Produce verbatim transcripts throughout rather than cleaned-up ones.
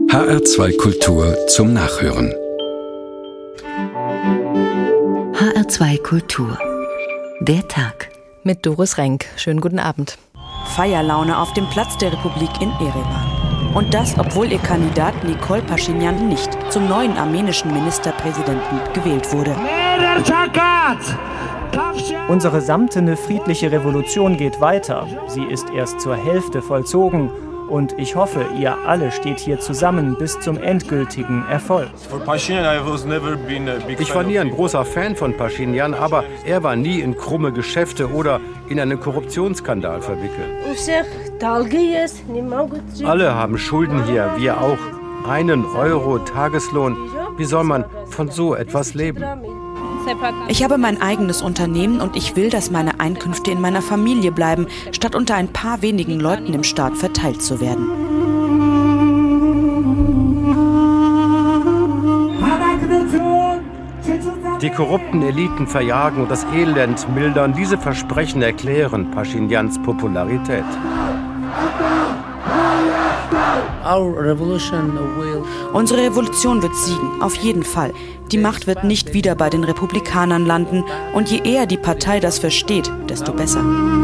H R zwei Kultur zum Nachhören. H R zwei Kultur. Der Tag. Mit Doris Renk. Schönen guten Abend. Feierlaune auf dem Platz der Republik in Erevan. Und das, obwohl ihr Kandidat Nikol Paschinjan nicht zum neuen armenischen Ministerpräsidenten gewählt wurde. Unsere samtene friedliche Revolution geht weiter. Sie ist erst zur Hälfte vollzogen. Und ich hoffe, ihr alle steht hier zusammen bis zum endgültigen Erfolg. Ich war nie ein großer Fan von Paschinjan, aber er war nie in krumme Geschäfte oder in einen Korruptionsskandal verwickelt. Alle haben Schulden hier, wir auch. Einen Euro Tageslohn. Wie soll man von so etwas leben? Ich habe mein eigenes Unternehmen und ich will, dass meine Einkünfte in meiner Familie bleiben, statt unter ein paar wenigen Leuten im Staat verteilt zu werden. Die korrupten Eliten verjagen und das Elend mildern. Diese Versprechen erklären Paschinjans Popularität. Unsere Revolution wird siegen, auf jeden Fall. Die Macht wird nicht wieder bei den Republikanern landen. Und je eher die Partei das versteht, desto besser.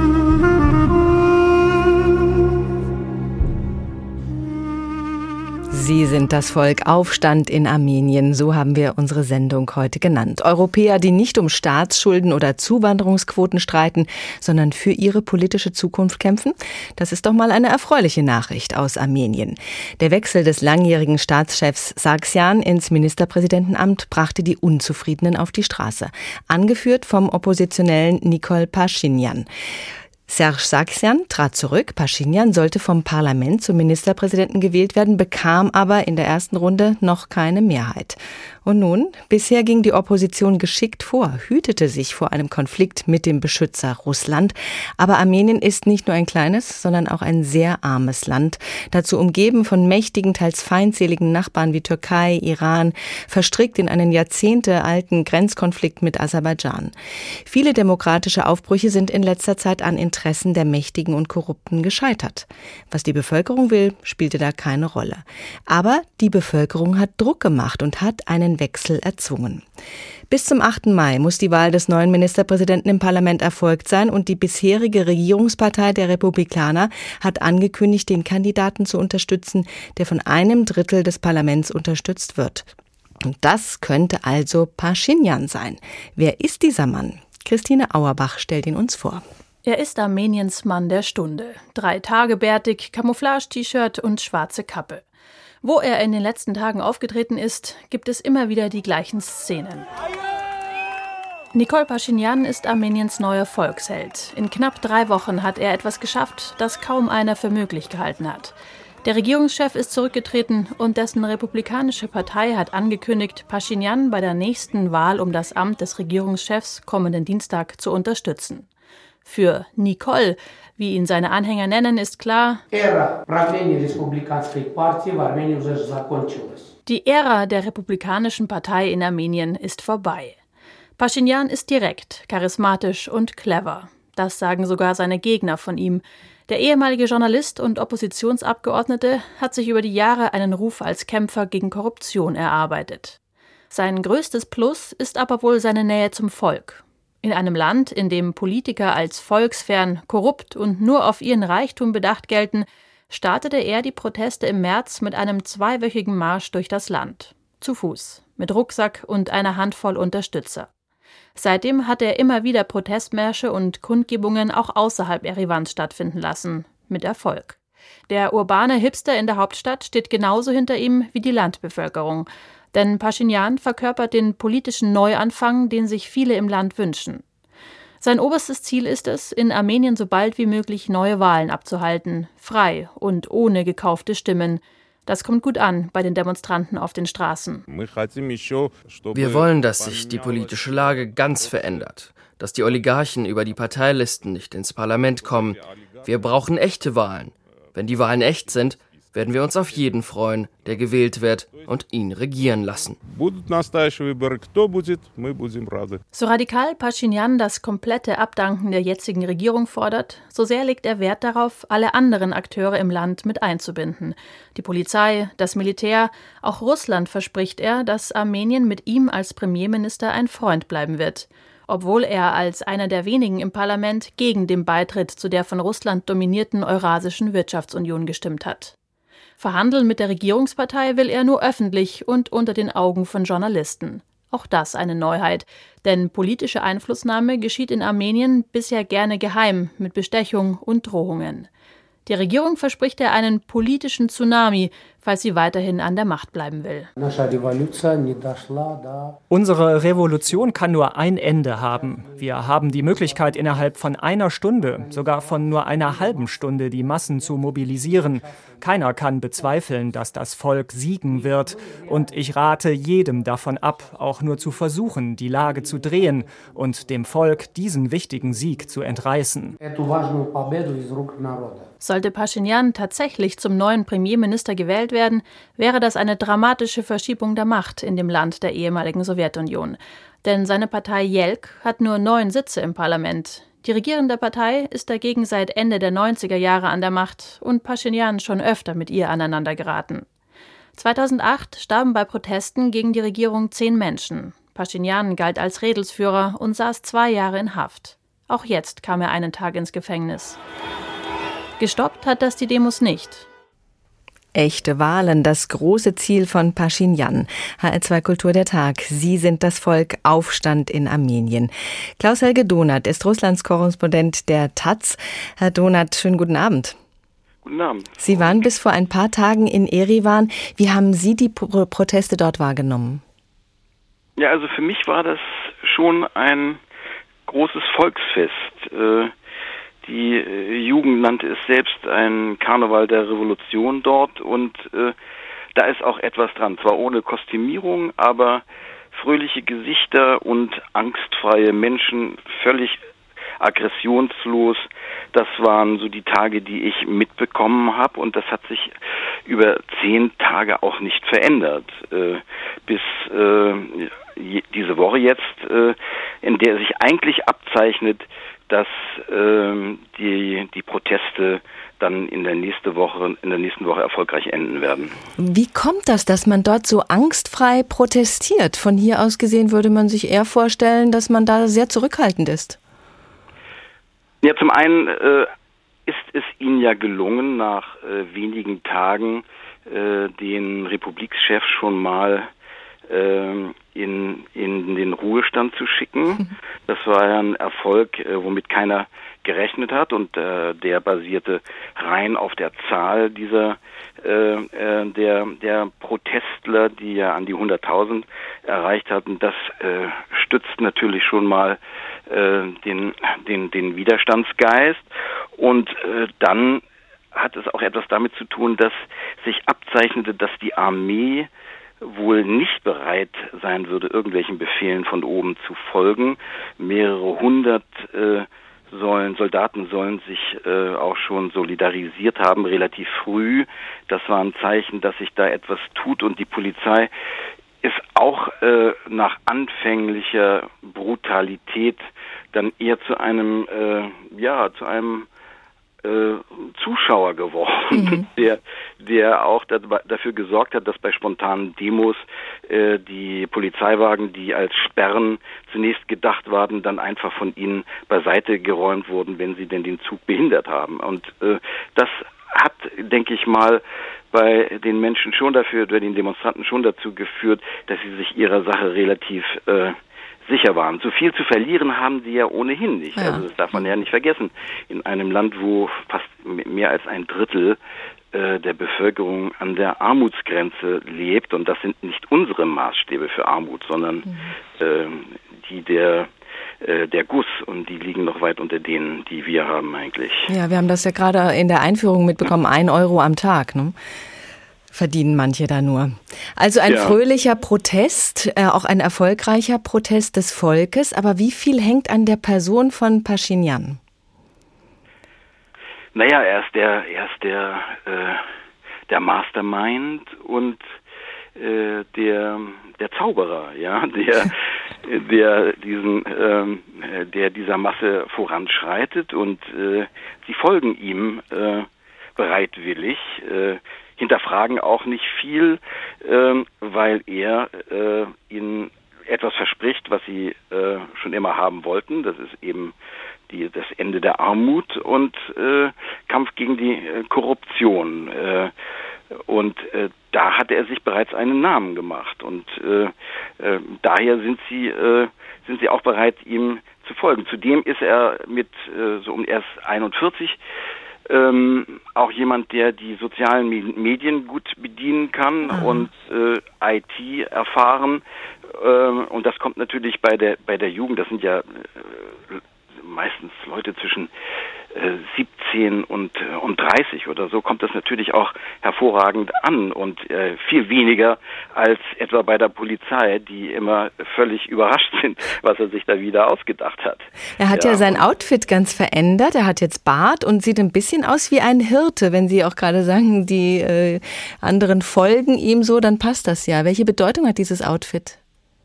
Sie sind das Volk. Aufstand in Armenien, so haben wir unsere Sendung heute genannt. Europäer, die nicht um Staatsschulden oder Zuwanderungsquoten streiten, sondern für ihre politische Zukunft kämpfen. Das ist doch mal eine erfreuliche Nachricht aus Armenien. Der Wechsel des langjährigen Staatschefs Sargsyan ins Ministerpräsidentenamt brachte die Unzufriedenen auf die Straße. Angeführt vom oppositionellen Nikol Paschinjan. Serge Sargsyan trat zurück. Paschinjan sollte vom Parlament zum Ministerpräsidenten gewählt werden, bekam aber in der ersten Runde noch keine Mehrheit. Und nun, bisher ging die Opposition geschickt vor, hütete sich vor einem Konflikt mit dem Beschützer Russland. Aber Armenien ist nicht nur ein kleines, sondern auch ein sehr armes Land. Dazu umgeben von mächtigen, teils feindseligen Nachbarn wie Türkei, Iran, verstrickt in einen jahrzehntealten Grenzkonflikt mit Aserbaidschan. Viele demokratische Aufbrüche sind in letzter Zeit an Interessen der Mächtigen und Korrupten gescheitert. Was die Bevölkerung will, spielte da keine Rolle. Aber die Bevölkerung hat Druck gemacht und hat einen Wechsel erzwungen. Bis zum achten Mai muss die Wahl des neuen Ministerpräsidenten im Parlament erfolgt sein und die bisherige Regierungspartei der Republikaner hat angekündigt, den Kandidaten zu unterstützen, der von einem Drittel des Parlaments unterstützt wird. Und das könnte also Paschinjan sein. Wer ist dieser Mann? Christine Auerbach stellt ihn uns vor. Er ist Armeniens Mann der Stunde. Drei Tage bärtig, Camouflage-T-Shirt und schwarze Kappe. Wo er in den letzten Tagen aufgetreten ist, gibt es immer wieder die gleichen Szenen. Nikol Paschinjan ist Armeniens neuer Volksheld. In knapp drei Wochen hat er etwas geschafft, das kaum einer für möglich gehalten hat. Der Regierungschef ist zurückgetreten und dessen republikanische Partei hat angekündigt, Paschinjan bei der nächsten Wahl um das Amt des Regierungschefs kommenden Dienstag zu unterstützen. Für Nikol, wie ihn seine Anhänger nennen, ist klar, die Ära der Republikanischen Partei in Armenien ist vorbei. Paschinjan ist direkt, charismatisch und clever. Das sagen sogar seine Gegner von ihm. Der ehemalige Journalist und Oppositionsabgeordnete hat sich über die Jahre einen Ruf als Kämpfer gegen Korruption erarbeitet. Sein größtes Plus ist aber wohl seine Nähe zum Volk. In einem Land, in dem Politiker als volksfern, korrupt und nur auf ihren Reichtum bedacht gelten, startete er die Proteste im März mit einem zweiwöchigen Marsch durch das Land. Zu Fuß, mit Rucksack und einer Handvoll Unterstützer. Seitdem hat er immer wieder Protestmärsche und Kundgebungen auch außerhalb Erevans stattfinden lassen, mit Erfolg. Der urbane Hipster in der Hauptstadt steht genauso hinter ihm wie die Landbevölkerung. Denn Paschinjan verkörpert den politischen Neuanfang, den sich viele im Land wünschen. Sein oberstes Ziel ist es, in Armenien so bald wie möglich neue Wahlen abzuhalten, frei und ohne gekaufte Stimmen. Das kommt gut an bei den Demonstranten auf den Straßen. Wir wollen, dass sich die politische Lage ganz verändert, dass die Oligarchen über die Parteilisten nicht ins Parlament kommen. Wir brauchen echte Wahlen. Wenn die Wahlen echt sind, werden wir uns auf jeden freuen, der gewählt wird und ihn regieren lassen. So radikal Paschinjan das komplette Abdanken der jetzigen Regierung fordert, so sehr legt er Wert darauf, alle anderen Akteure im Land mit einzubinden. Die Polizei, das Militär, auch Russland verspricht er, dass Armenien mit ihm als Premierminister ein Freund bleiben wird. Obwohl er als einer der wenigen im Parlament gegen den Beitritt zu der von Russland dominierten Eurasischen Wirtschaftsunion gestimmt hat. Verhandeln mit der Regierungspartei will er nur öffentlich und unter den Augen von Journalisten. Auch das eine Neuheit, denn politische Einflussnahme geschieht in Armenien bisher gerne geheim mit Bestechung und Drohungen. Der Regierung verspricht er einen politischen Tsunami, falls sie weiterhin an der Macht bleiben will. Unsere Revolution kann nur ein Ende haben. Wir haben die Möglichkeit, innerhalb von einer Stunde, sogar von nur einer halben Stunde, die Massen zu mobilisieren. Keiner kann bezweifeln, dass das Volk siegen wird. Und ich rate jedem davon ab, auch nur zu versuchen, die Lage zu drehen und dem Volk diesen wichtigen Sieg zu entreißen. Sollte Paschinjan tatsächlich zum neuen Premierminister gewählt werden, wäre das eine dramatische Verschiebung der Macht in dem Land der ehemaligen Sowjetunion. Denn seine Partei Jelk hat nur neun Sitze im Parlament. Die regierende Partei ist dagegen seit Ende der neunziger Jahre an der Macht und Paschinjan schon öfter mit ihr aneinander geraten. zweitausendacht starben bei Protesten gegen die Regierung zehn Menschen. Paschinjan galt als Rädelsführer und saß zwei Jahre in Haft. Auch jetzt kam er einen Tag ins Gefängnis. Gestoppt hat das die Demos nicht. Echte Wahlen, das große Ziel von Paschinjan. H R zwei Kultur der Tag. Sie sind das Volk. Aufstand in Armenien. Klaus-Helge Donath ist Russlands Korrespondent der Taz. Herr Donath, schönen guten Abend. Guten Abend. Sie waren bis vor ein paar Tagen in Erivan. Wie haben Sie die Pro- Proteste dort wahrgenommen? Ja, also für mich war das schon ein großes Volksfest. Äh, Die äh, Jugend nannte es selbst ein Karneval der Revolution dort und äh, da ist auch etwas dran. Zwar ohne Kostümierung, aber fröhliche Gesichter und angstfreie Menschen, völlig aggressionslos. Das waren so die Tage, die ich mitbekommen habe und das hat sich über zehn Tage auch nicht verändert. Äh, bis äh, diese Woche jetzt, äh, in der sich eigentlich abzeichnet, dass äh, die die Proteste dann in der nächste Woche in der nächsten Woche erfolgreich enden werden. Wie kommt das, dass man dort so angstfrei protestiert? Von hier aus gesehen würde man sich eher vorstellen, dass man da sehr zurückhaltend ist. Ja, zum einen äh, ist es ihnen ja gelungen, nach äh, wenigen Tagen äh, den Republikschef schon mal in, in den Ruhestand zu schicken. Das war ja ein Erfolg, womit keiner gerechnet hat und äh, der basierte rein auf der Zahl dieser äh, der der Protestler, die ja an die hunderttausend erreicht hatten. Das äh, stützt natürlich schon mal äh, den den den Widerstandsgeist und äh, dann hat es auch etwas damit zu tun, dass sich abzeichnete, dass die Armee wohl nicht bereit sein würde, irgendwelchen Befehlen von oben zu folgen. Mehrere hundert äh, sollen, Soldaten sollen sich äh, auch schon solidarisiert haben, relativ früh. Das war ein Zeichen, dass sich da etwas tut und die Polizei ist auch äh, nach anfänglicher Brutalität dann eher zu einem, äh, ja, zu einem Zuschauer geworden, mhm. der der auch dafür gesorgt hat, dass bei spontanen Demos äh, die Polizeiwagen, die als Sperren zunächst gedacht waren, dann einfach von ihnen beiseite geräumt wurden, wenn sie denn den Zug behindert haben. Und äh, das hat, denke ich mal, bei den Menschen schon dafür, bei den Demonstranten schon dazu geführt, dass sie sich ihrer Sache relativ äh, sicher waren. So viel zu verlieren haben sie ja ohnehin nicht. Ja. Also das darf man ja nicht vergessen. In einem Land, wo fast mehr als ein Drittel äh, der Bevölkerung an der Armutsgrenze lebt, und das sind nicht unsere Maßstäbe für Armut, sondern mhm. äh, die der äh, der G U S, und die liegen noch weit unter denen, die wir haben eigentlich. Ja, wir haben das ja gerade in der Einführung mitbekommen, ein Euro am Tag, ne? Verdienen manche da nur. Also ein ja. fröhlicher Protest, äh, auch ein erfolgreicher Protest des Volkes. Aber wie viel hängt an der Person von Paschinjan? Naja, er ist der, er ist der, äh, der Mastermind und äh, der der Zauberer, ja, der der diesen ähm, der dieser Masse voranschreitet, und äh, sie folgen ihm äh, bereitwillig, äh, hinterfragen auch nicht viel, äh, weil er äh, ihnen etwas verspricht, was sie äh, schon immer haben wollten. Das ist eben die, das Ende der Armut und äh, Kampf gegen die äh, Korruption. Äh, und äh, da hat er sich bereits einen Namen gemacht. Und äh, äh, daher sind sie äh, sind sie auch bereit, ihm zu folgen. Zudem ist er mit äh, so um erst einundvierzig ähm, auch jemand, der die sozialen Medien gut bedienen kann, mhm. und äh, I T erfahren. Und das kommt natürlich bei der bei der Jugend, das sind ja äh, meistens Leute zwischen äh, siebzehn und, äh, und dreißig oder so, kommt das natürlich auch hervorragend an, und äh, viel weniger als etwa bei der Polizei, die immer völlig überrascht sind, was er sich da wieder ausgedacht hat. Er hat ja, ja sein Outfit ganz verändert, er hat jetzt Bart und sieht ein bisschen aus wie ein Hirte. Wenn Sie auch gerade sagen, die äh, anderen folgen ihm so, dann passt das ja. Welche Bedeutung hat dieses Outfit?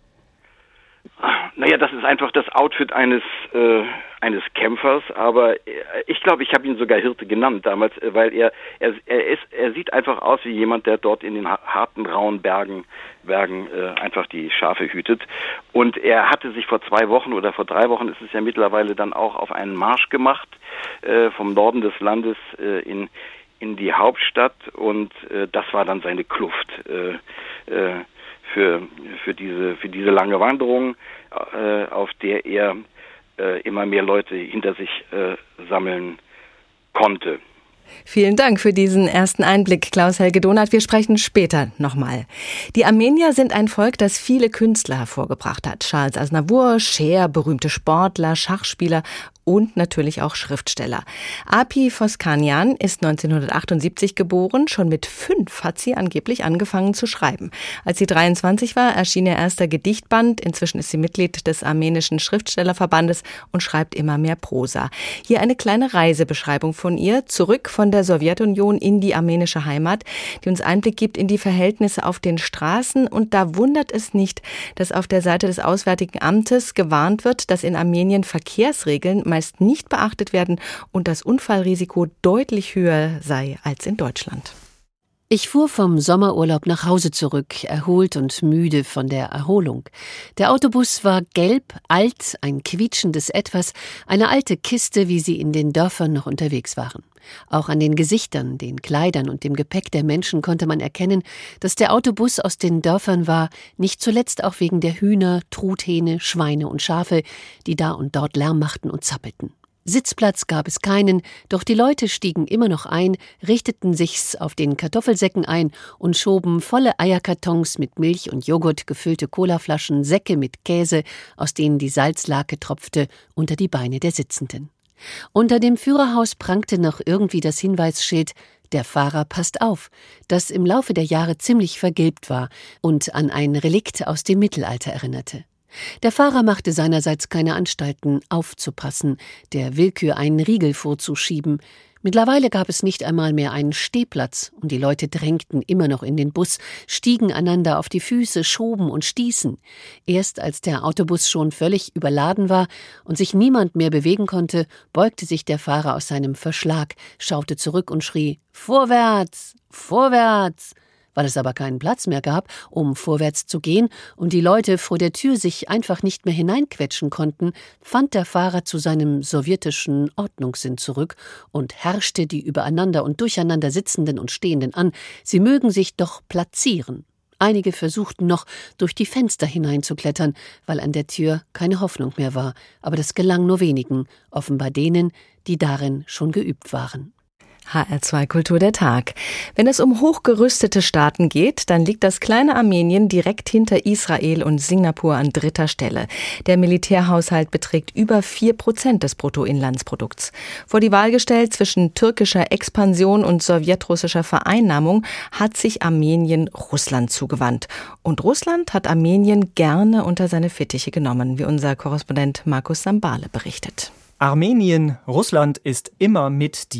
Naja, das ist einfach das Outfit eines äh, eines Kämpfers, aber ich glaube, ich habe ihn sogar Hirte genannt damals, weil er er er ist er sieht einfach aus wie jemand, der dort in den harten, rauen Bergen Bergen äh, einfach die Schafe hütet. Und er hatte sich vor zwei Wochen oder vor drei Wochen, ist es ja mittlerweile, dann auch auf einen Marsch gemacht äh, vom Norden des Landes äh, in in die Hauptstadt, und äh, das war dann seine Kluft. Äh, äh, für für diese für diese lange Wanderung, äh, auf der er äh, immer mehr Leute hinter sich äh, sammeln konnte. Vielen Dank für diesen ersten Einblick, Klaus-Helge Donath. Wir sprechen später nochmal. Die Armenier sind ein Volk, das viele Künstler hervorgebracht hat. Charles Aznavour, Cher, berühmte Sportler, Schachspieler und natürlich auch Schriftsteller. Api Voskanian ist neunzehnhundertachtundsiebzig geboren. Schon mit fünf hat sie angeblich angefangen zu schreiben. Als sie dreiundzwanzig war, erschien ihr erster Gedichtband. Inzwischen ist sie Mitglied des armenischen Schriftstellerverbandes und schreibt immer mehr Prosa. Hier eine kleine Reisebeschreibung von ihr, zurück von der Sowjetunion in die armenische Heimat, die uns Einblick gibt in die Verhältnisse auf den Straßen. Und da wundert es nicht, dass auf der Seite des Auswärtigen Amtes gewarnt wird, dass in Armenien Verkehrsregeln meist nicht beachtet werden und das Unfallrisiko deutlich höher sei als in Deutschland. Ich fuhr vom Sommerurlaub nach Hause zurück, erholt und müde von der Erholung. Der Autobus war gelb, alt, ein quietschendes Etwas, eine alte Kiste, wie sie in den Dörfern noch unterwegs waren. Auch an den Gesichtern, den Kleidern und dem Gepäck der Menschen konnte man erkennen, dass der Autobus aus den Dörfern war, nicht zuletzt auch wegen der Hühner, Truthähne, Schweine und Schafe, die da und dort Lärm machten und zappelten. Sitzplatz gab es keinen, doch die Leute stiegen immer noch ein, richteten sich's auf den Kartoffelsäcken ein und schoben volle Eierkartons mit Milch und Joghurt, gefüllte Colaflaschen, Säcke mit Käse, aus denen die Salzlake tropfte, unter die Beine der Sitzenden. Unter dem Führerhaus prangte noch irgendwie das Hinweisschild »Der Fahrer passt auf«, das im Laufe der Jahre ziemlich vergilbt war und an ein Relikt aus dem Mittelalter erinnerte. Der Fahrer machte seinerseits keine Anstalten, aufzupassen, der Willkür einen Riegel vorzuschieben. Mittlerweile gab es nicht einmal mehr einen Stehplatz und die Leute drängten immer noch in den Bus, stiegen einander auf die Füße, schoben und stießen. Erst als der Autobus schon völlig überladen war und sich niemand mehr bewegen konnte, beugte sich der Fahrer aus seinem Verschlag, schaute zurück und schrie »Vorwärts! Vorwärts!« Weil es aber keinen Platz mehr gab, um vorwärts zu gehen und die Leute vor der Tür sich einfach nicht mehr hineinquetschen konnten, fand der Fahrer zu seinem sowjetischen Ordnungssinn zurück und herrschte die übereinander und durcheinander Sitzenden und Stehenden an, sie mögen sich doch platzieren. Einige versuchten noch, durch die Fenster hineinzuklettern, weil an der Tür keine Hoffnung mehr war, aber das gelang nur wenigen, offenbar denen, die darin schon geübt waren. H R zwei Kultur der Tag. Wenn es um hochgerüstete Staaten geht, dann liegt das kleine Armenien direkt hinter Israel und Singapur an dritter Stelle. Der Militärhaushalt beträgt über vier Prozent des Bruttoinlandsprodukts. Vor die Wahl gestellt zwischen türkischer Expansion und sowjetrussischer Vereinnahmung hat sich Armenien Russland zugewandt. Und Russland hat Armenien gerne unter seine Fittiche genommen, wie unser Korrespondent Markus Sambale berichtet. Armenien, Russland ist immer mit dir.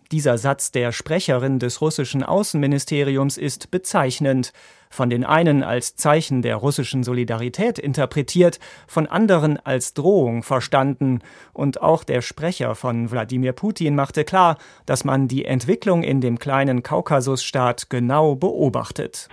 Dieser Satz der Sprecherin des russischen Außenministeriums ist bezeichnend. Von den einen als Zeichen der russischen Solidarität interpretiert, von anderen als Drohung verstanden. Und auch der Sprecher von Wladimir Putin machte klar, dass man die Entwicklung in dem kleinen Kaukasusstaat genau beobachtet.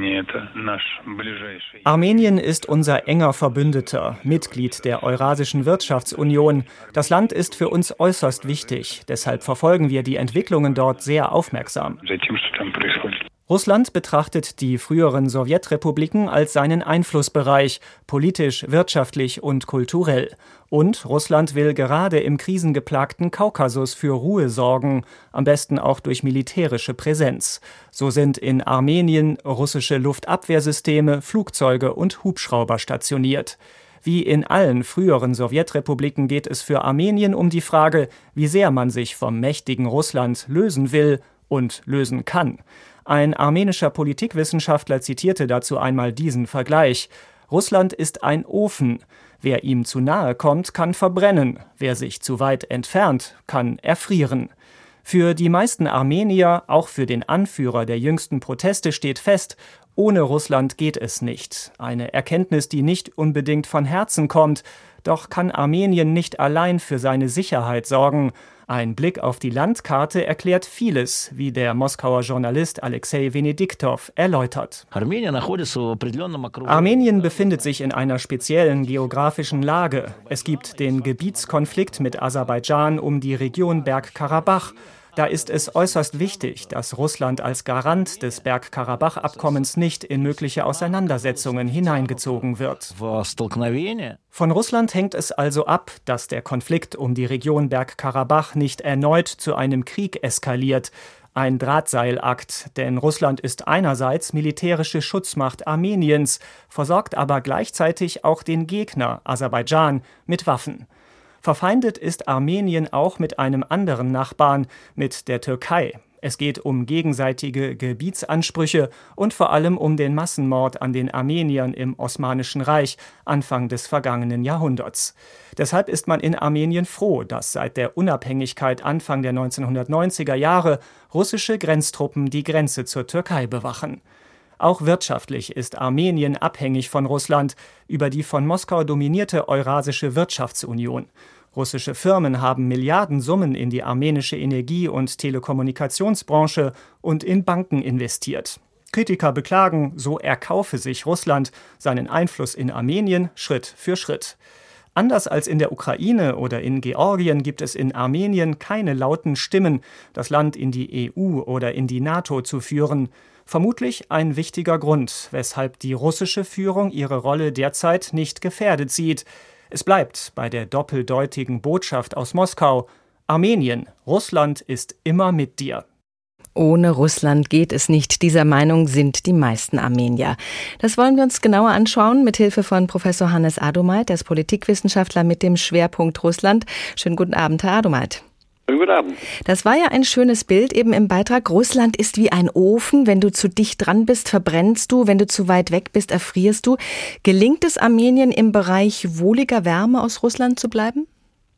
Armenien ist unser enger Verbündeter, Mitglied der Eurasischen Wirtschaftsunion. Das Land ist für uns äußerst wichtig. Deshalb verfolgen wir die Entwicklungen dort sehr aufmerksam. Russland betrachtet die früheren Sowjetrepubliken als seinen Einflussbereich, politisch, wirtschaftlich und kulturell. Und Russland will gerade im krisengeplagten Kaukasus für Ruhe sorgen, am besten auch durch militärische Präsenz. So sind in Armenien russische Luftabwehrsysteme, Flugzeuge und Hubschrauber stationiert. Wie in allen früheren Sowjetrepubliken geht es für Armenien um die Frage, wie sehr man sich vom mächtigen Russland lösen will und lösen kann. Ein armenischer Politikwissenschaftler zitierte dazu einmal diesen Vergleich: Russland ist ein Ofen. Wer ihm zu nahe kommt, kann verbrennen. Wer sich zu weit entfernt, kann erfrieren. Für die meisten Armenier, auch für den Anführer der jüngsten Proteste, steht fest: Ohne Russland geht es nicht. Eine Erkenntnis, die nicht unbedingt von Herzen kommt. Doch kann Armenien nicht allein für seine Sicherheit sorgen. Ein Blick auf die Landkarte erklärt vieles, wie der Moskauer Journalist Alexei Venediktov erläutert. Armenien befindet sich in einer speziellen geografischen Lage. Es gibt den Gebietskonflikt mit Aserbaidschan um die Region Bergkarabach. Da ist es äußerst wichtig, dass Russland als Garant des Bergkarabach-Abkommens nicht in mögliche Auseinandersetzungen hineingezogen wird. Von Russland hängt es also ab, dass der Konflikt um die Region Bergkarabach nicht erneut zu einem Krieg eskaliert. Ein Drahtseilakt, denn Russland ist einerseits militärische Schutzmacht Armeniens, versorgt aber gleichzeitig auch den Gegner, Aserbaidschan, mit Waffen. Verfeindet ist Armenien auch mit einem anderen Nachbarn, mit der Türkei. Es geht um gegenseitige Gebietsansprüche und vor allem um den Massenmord an den Armeniern im Osmanischen Reich Anfang des vergangenen Jahrhunderts. Deshalb ist man in Armenien froh, dass seit der Unabhängigkeit Anfang der neunzehnhundertneunziger Jahre russische Grenztruppen die Grenze zur Türkei bewachen. Auch wirtschaftlich ist Armenien abhängig von Russland über die von Moskau dominierte Eurasische Wirtschaftsunion. Russische Firmen haben Milliardensummen in die armenische Energie- und Telekommunikationsbranche und in Banken investiert. Kritiker beklagen, so erkaufe sich Russland seinen Einfluss in Armenien Schritt für Schritt. Anders als in der Ukraine oder in Georgien gibt es in Armenien keine lauten Stimmen, das Land in die E U oder in die NATO zu führen. Vermutlich ein wichtiger Grund, weshalb die russische Führung ihre Rolle derzeit nicht gefährdet sieht. Es bleibt bei der doppeldeutigen Botschaft aus Moskau: Armenien, Russland ist immer mit dir. Ohne Russland geht es nicht. Dieser Meinung sind die meisten Armenier. Das wollen wir uns genauer anschauen mit Hilfe von Professor Hannes Adomait, der ist Politikwissenschaftler mit dem Schwerpunkt Russland. Schönen guten Abend, Herr Adomait. Guten Abend. Das war ja ein schönes Bild eben im Beitrag. Russland ist wie ein Ofen. Wenn du zu dicht dran bist, verbrennst du. Wenn du zu weit weg bist, erfrierst du. Gelingt es Armenien im Bereich wohliger Wärme aus Russland zu bleiben?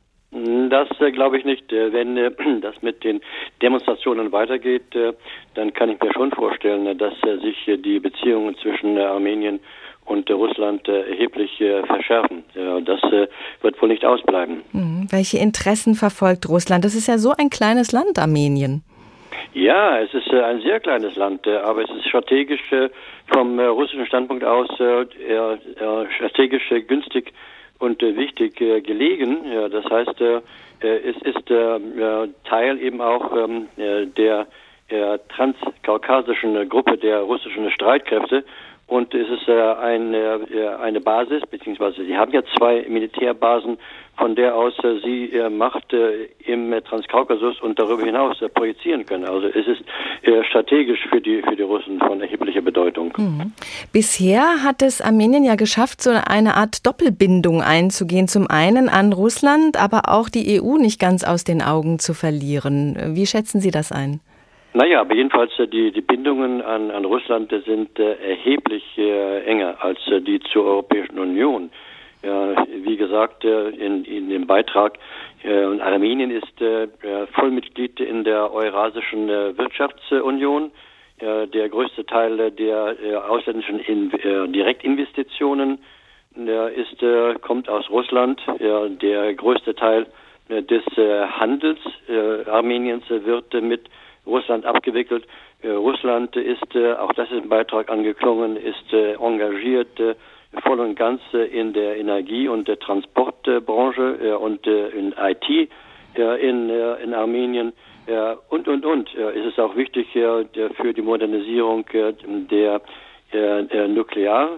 Das äh, glaube ich nicht. Äh, wenn äh, das mit den Demonstrationen weitergeht, äh, dann kann ich mir schon vorstellen, äh, dass äh, sich äh, die Beziehungen zwischen äh, Armenien und äh, Russland äh, erheblich äh, verschärfen. Ja, das äh, wird wohl nicht ausbleiben. Mhm. Welche Interessen verfolgt Russland? Das ist ja so ein kleines Land, Armenien. Ja, es ist äh, ein sehr kleines Land, äh, aber es ist strategisch äh, vom äh, russischen Standpunkt aus äh, äh, strategisch äh, günstig und äh, wichtig äh, gelegen. Ja, das heißt, äh, es ist äh, Teil eben auch ähm, der äh, transkaukasischen äh, Gruppe der russischen Streitkräfte. Und es ist äh, eine, äh, eine Basis, beziehungsweise sie haben ja zwei Militärbasen, von der aus äh, sie äh, Macht äh, im äh, Transkaukasus und darüber hinaus äh, projizieren können. Also es ist äh, strategisch für die für die Russen von erheblicher Bedeutung. Mhm. Bisher hat es Armenien ja geschafft, so eine Art Doppelbindung einzugehen. Zum einen an Russland, aber auch die E U nicht ganz aus den Augen zu verlieren. Wie schätzen Sie das ein? Naja, aber jedenfalls äh, die, die Bindungen an, an Russland äh, sind äh, erheblich äh, enger als äh, die zur Europäischen Union. Ja, wie gesagt, in, in dem Beitrag, und Armenien ist Vollmitglied in der Eurasischen Wirtschaftsunion. Der größte Teil der ausländischen Direktinvestitionen ist, kommt aus Russland. Der größte Teil des Handels Armeniens wird mit Russland abgewickelt. Russland ist, auch das ist im Beitrag angeklungen, ist engagiert voll und ganz in der Energie- und der Transportbranche und in I T in, in Armenien und, und, und. Es ist auch wichtig für die Modernisierung der Nuklear,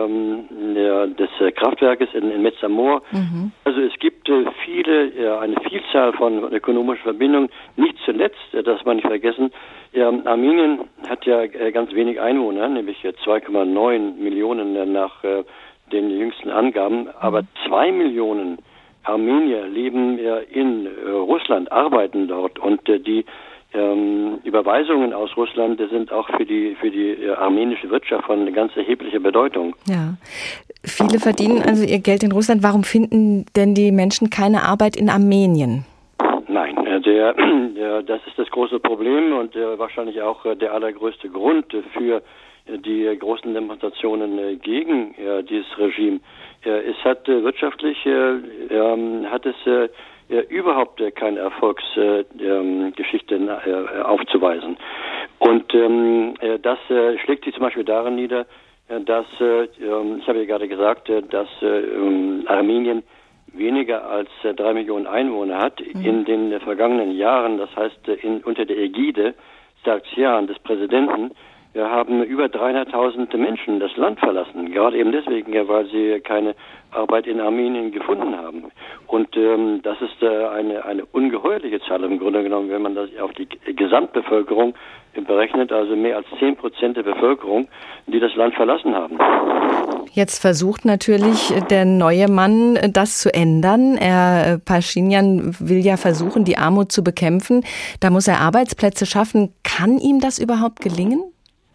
des Kraftwerkes in, in Metsamor. Mhm. Also es gibt viele, eine Vielzahl von ökonomischen Verbindungen. Nicht zuletzt, das man nicht vergessen, Armenien hat ja ganz wenig Einwohner, nämlich zwei Komma neun Millionen nach den jüngsten Angaben, aber zwei Millionen Armenier leben in Russland, arbeiten dort und die Ähm, Überweisungen aus Russland sind auch für die für die äh, armenische Wirtschaft von ganz erheblicher Bedeutung. Ja, viele verdienen also ihr Geld in Russland. Warum finden denn die Menschen keine Arbeit in Armenien? Nein, äh, der, der, das ist das große Problem und äh, wahrscheinlich auch äh, der allergrößte Grund äh, für äh, die äh, großen Demonstrationen äh, gegen äh, dieses Regime. Äh, es hat äh, wirtschaftlich äh, äh, hat es äh, Ja, überhaupt äh, keine Erfolgsgeschichte äh, äh, aufzuweisen. Und ähm, äh, das äh, schlägt sich zum Beispiel darin nieder, äh, dass, äh, ich habe ja gerade gesagt, äh, dass äh, Armenien weniger als äh, drei Millionen Einwohner hat. Mhm. In den äh, vergangenen Jahren, das heißt äh, in, unter der Ägide Sargsyan, des Präsidenten, wir haben über dreihunderttausend Menschen das Land verlassen, gerade eben deswegen, ja, weil sie keine Arbeit in Armenien gefunden haben. Und ähm, das ist äh, eine eine ungeheuerliche Zahl im Grunde genommen, wenn man das auf die Gesamtbevölkerung berechnet, also mehr als zehn Prozent der Bevölkerung, die das Land verlassen haben. Jetzt versucht natürlich der neue Mann, das zu ändern. Er, Pashinyan will ja versuchen, die Armut zu bekämpfen. Da muss er Arbeitsplätze schaffen. Kann ihm das überhaupt gelingen?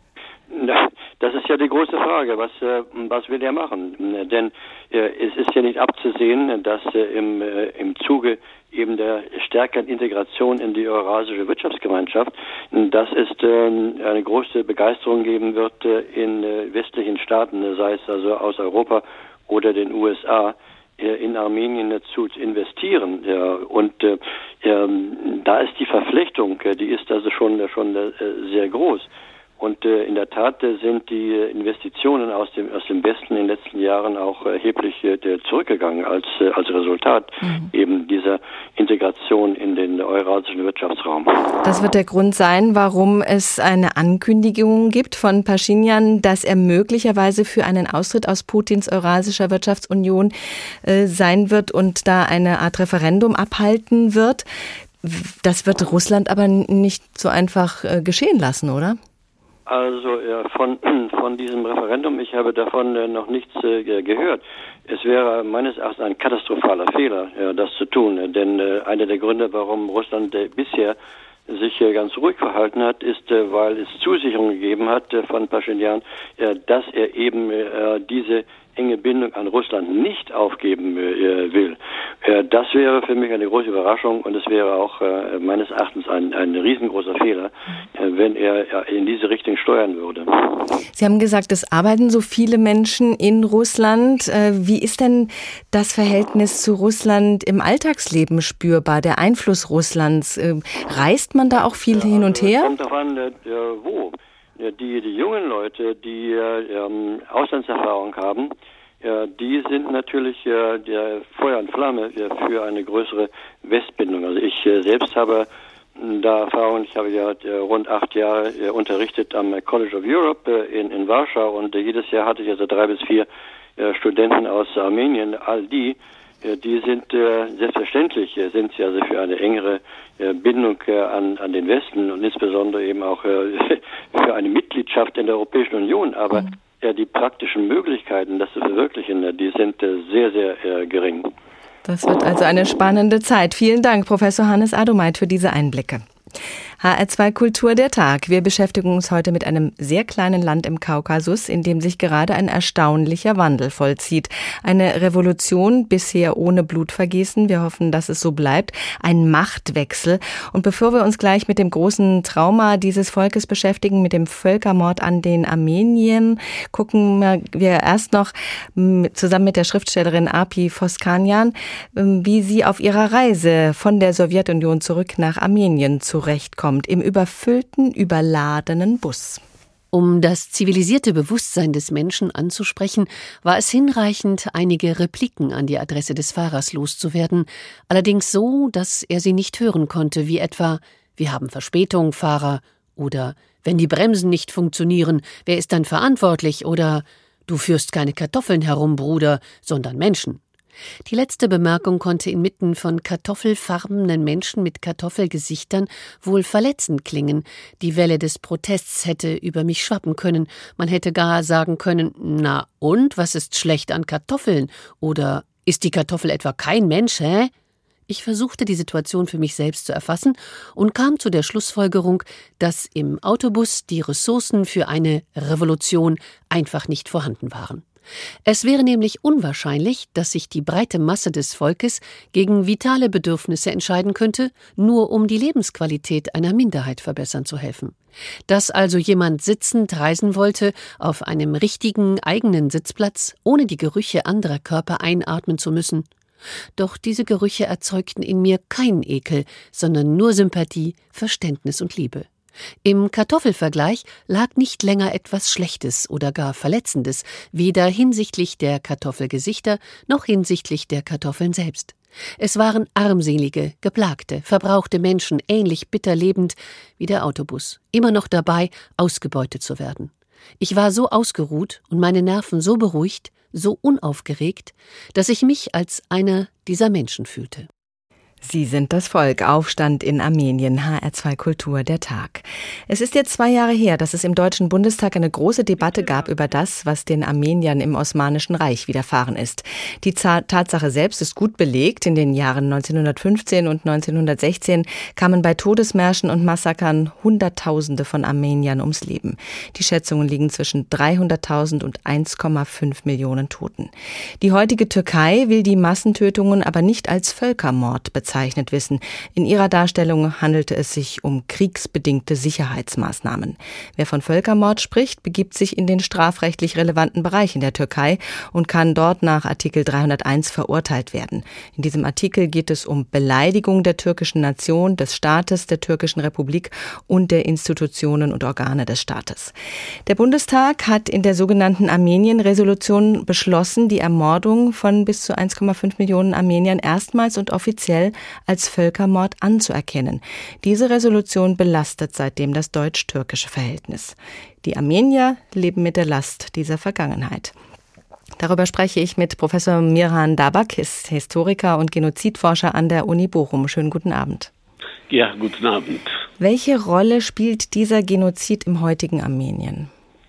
Das ist ja die große Frage, was äh, was will er machen? Denn äh, es ist ja nicht abzusehen, dass äh, im äh, im Zuge eben der stärkeren Integration in die Eurasische Wirtschaftsgemeinschaft, dass es äh, eine große Begeisterung geben wird äh, in äh, westlichen Staaten, sei es also aus Europa oder den U S A, äh, in Armenien äh, zu investieren. Ja, und äh, äh, da ist die Verflechtung, äh, die ist also schon äh, schon äh, sehr groß. Und äh, in der Tat äh, sind die äh, Investitionen aus dem aus dem Westen in den letzten Jahren auch erheblich äh, zurückgegangen als äh, als Resultat mhm. eben dieser Integration in den eurasischen Wirtschaftsraum. Das wird der Grund sein, warum es eine Ankündigung gibt von Pashinyan, dass er möglicherweise für einen Austritt aus Putins Eurasischer Wirtschaftsunion äh, sein wird und da eine Art Referendum abhalten wird. Das wird Russland aber nicht so einfach äh, geschehen lassen, oder? Also äh, von von diesem Referendum, ich habe davon äh, noch nichts äh, gehört. Es wäre meines Erachtens ein katastrophaler Fehler, äh, das zu tun. Äh, denn äh, einer der Gründe, warum Russland äh, bisher sich äh, ganz ruhig verhalten hat, ist, äh, weil es Zusicherungen gegeben hat äh, von Pashinyan, äh, dass er eben äh, diese enge Bindung an Russland nicht aufgeben äh, will. Äh, das wäre für mich eine große Überraschung und es wäre auch äh, meines Erachtens ein, ein riesengroßer Fehler, äh, wenn er äh, in diese Richtung steuern würde. Sie haben gesagt, es arbeiten so viele Menschen in Russland. Äh, wie ist denn das Verhältnis zu Russland im Alltagsleben spürbar, der Einfluss Russlands? Äh, reist man da auch viel ja, hin und her? Kommt davon, äh, wo. Die, die jungen Leute, die ähm, Auslandserfahrung haben, äh, die sind natürlich äh, der Feuer und Flamme äh, für eine größere Westbindung. Also ich äh, selbst habe äh, da Erfahrung, ich habe ja äh, rund acht Jahre äh, unterrichtet am College of Europe äh, in, in Warschau und äh, jedes Jahr hatte ich also drei bis vier äh, Studenten aus Armenien. All die Die sind äh, selbstverständlich, äh, sind sie also für eine engere äh, Bindung äh, an, an den Westen und insbesondere eben auch äh, für eine Mitgliedschaft in der Europäischen Union. Aber mhm. äh, die praktischen Möglichkeiten, das zu verwirklichen, äh, die sind äh, sehr, sehr äh, gering. Das wird also eine spannende Zeit. Vielen Dank, Professor Hannes Adomait, für diese Einblicke. H R zwei Kultur der Tag. Wir beschäftigen uns heute mit einem sehr kleinen Land im Kaukasus, in dem sich gerade ein erstaunlicher Wandel vollzieht. Eine Revolution, bisher ohne Blutvergießen. Wir hoffen, dass es so bleibt. Ein Machtwechsel. Und bevor wir uns gleich mit dem großen Trauma dieses Volkes beschäftigen, mit dem Völkermord an den Armeniern, gucken wir erst noch zusammen mit der Schriftstellerin Arpi Foskanyan, wie sie auf ihrer Reise von der Sowjetunion zurück nach Armenien zurechtkommt. Im überfüllten, überladenen Bus. Um das zivilisierte Bewusstsein des Menschen anzusprechen, war es hinreichend, einige Repliken an die Adresse des Fahrers loszuwerden, allerdings so, dass er sie nicht hören konnte, wie etwa »Wir haben Verspätung, Fahrer« oder »Wenn die Bremsen nicht funktionieren, wer ist dann verantwortlich« oder »Du führst keine Kartoffeln herum, Bruder, sondern Menschen«. Die letzte Bemerkung konnte inmitten von kartoffelfarbenen Menschen mit Kartoffelgesichtern wohl verletzend klingen. Die Welle des Protests hätte über mich schwappen können. Man hätte gar sagen können, na und, was ist schlecht an Kartoffeln? Oder ist die Kartoffel etwa kein Mensch, hä? Ich versuchte, die Situation für mich selbst zu erfassen und kam zu der Schlussfolgerung, dass im Autobus die Ressourcen für eine Revolution einfach nicht vorhanden waren. Es wäre nämlich unwahrscheinlich, dass sich die breite Masse des Volkes gegen vitale Bedürfnisse entscheiden könnte, nur um die Lebensqualität einer Minderheit verbessern zu helfen. Dass also jemand sitzend reisen wollte, auf einem richtigen eigenen Sitzplatz, ohne die Gerüche anderer Körper einatmen zu müssen. Doch diese Gerüche erzeugten in mir keinen Ekel, sondern nur Sympathie, Verständnis und Liebe. Im Kartoffelvergleich lag nicht länger etwas Schlechtes oder gar Verletzendes, weder hinsichtlich der Kartoffelgesichter noch hinsichtlich der Kartoffeln selbst. Es waren armselige, geplagte, verbrauchte Menschen, ähnlich bitter lebend wie der Autobus, immer noch dabei, ausgebeutet zu werden. Ich war so ausgeruht und meine Nerven so beruhigt, so unaufgeregt, dass ich mich als einer dieser Menschen fühlte. Sie sind das Volk. Aufstand in Armenien. H R zwei Kultur der Tag. Es ist jetzt zwei Jahre her, dass es im Deutschen Bundestag eine große Debatte gab über das, was den Armeniern im Osmanischen Reich widerfahren ist. Die Tatsache selbst ist gut belegt. In den Jahren neunzehnhundertfünfzehn und neunzehnhundertsechzehn kamen bei Todesmärschen und Massakern Hunderttausende von Armeniern ums Leben. Die Schätzungen liegen zwischen dreihunderttausend und eins Komma fünf Millionen Toten. Die heutige Türkei will die Massentötungen aber nicht als Völkermord bezeichnen. bezeichnet wissen. In ihrer Darstellung handelte es sich um kriegsbedingte Sicherheitsmaßnahmen. Wer von Völkermord spricht, begibt sich in den strafrechtlich relevanten Bereich in der Türkei und kann dort nach Artikel dreihunderteins verurteilt werden. In diesem Artikel geht es um Beleidigung der türkischen Nation, des Staates, der türkischen Republik und der Institutionen und Organe des Staates. Der Bundestag hat in der sogenannten Armenien-Resolution beschlossen, die Ermordung von bis zu eins Komma fünf Millionen Armeniern erstmals und offiziell als Völkermord anzuerkennen. Diese Resolution belastet seitdem das deutsch-türkische Verhältnis. Die Armenier leben mit der Last dieser Vergangenheit. Darüber spreche ich mit Professor Mirhan Dabakis, Historiker und Genozidforscher an der Uni Bochum. Schönen guten Abend. Ja, guten Abend. Welche Rolle spielt dieser Genozid im heutigen Armenien?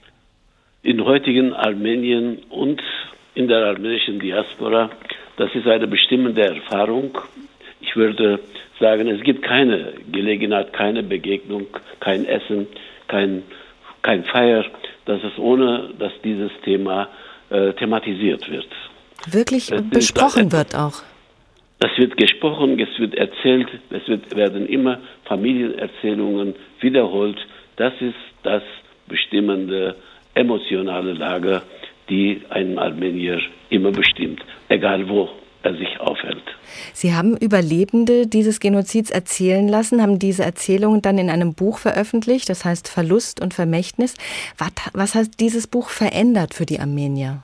In heutigen Armenien und in der armenischen Diaspora, das ist eine bestimmende Erfahrung. Ich würde sagen, es gibt keine Gelegenheit, keine Begegnung, kein Essen, kein, kein Feier, dass es ohne, dass dieses Thema äh, thematisiert wird. Wirklich es besprochen ist, wird auch? Es wird gesprochen, es wird erzählt, es wird, werden immer Familienerzählungen wiederholt. Das ist das bestimmende emotionale Lager, die einen Armenier immer bestimmt, egal wo er sich aufhält. Sie haben Überlebende dieses Genozids erzählen lassen, haben diese Erzählungen dann in einem Buch veröffentlicht, das heißt Verlust und Vermächtnis. Was, was hat dieses Buch verändert für die Armenier?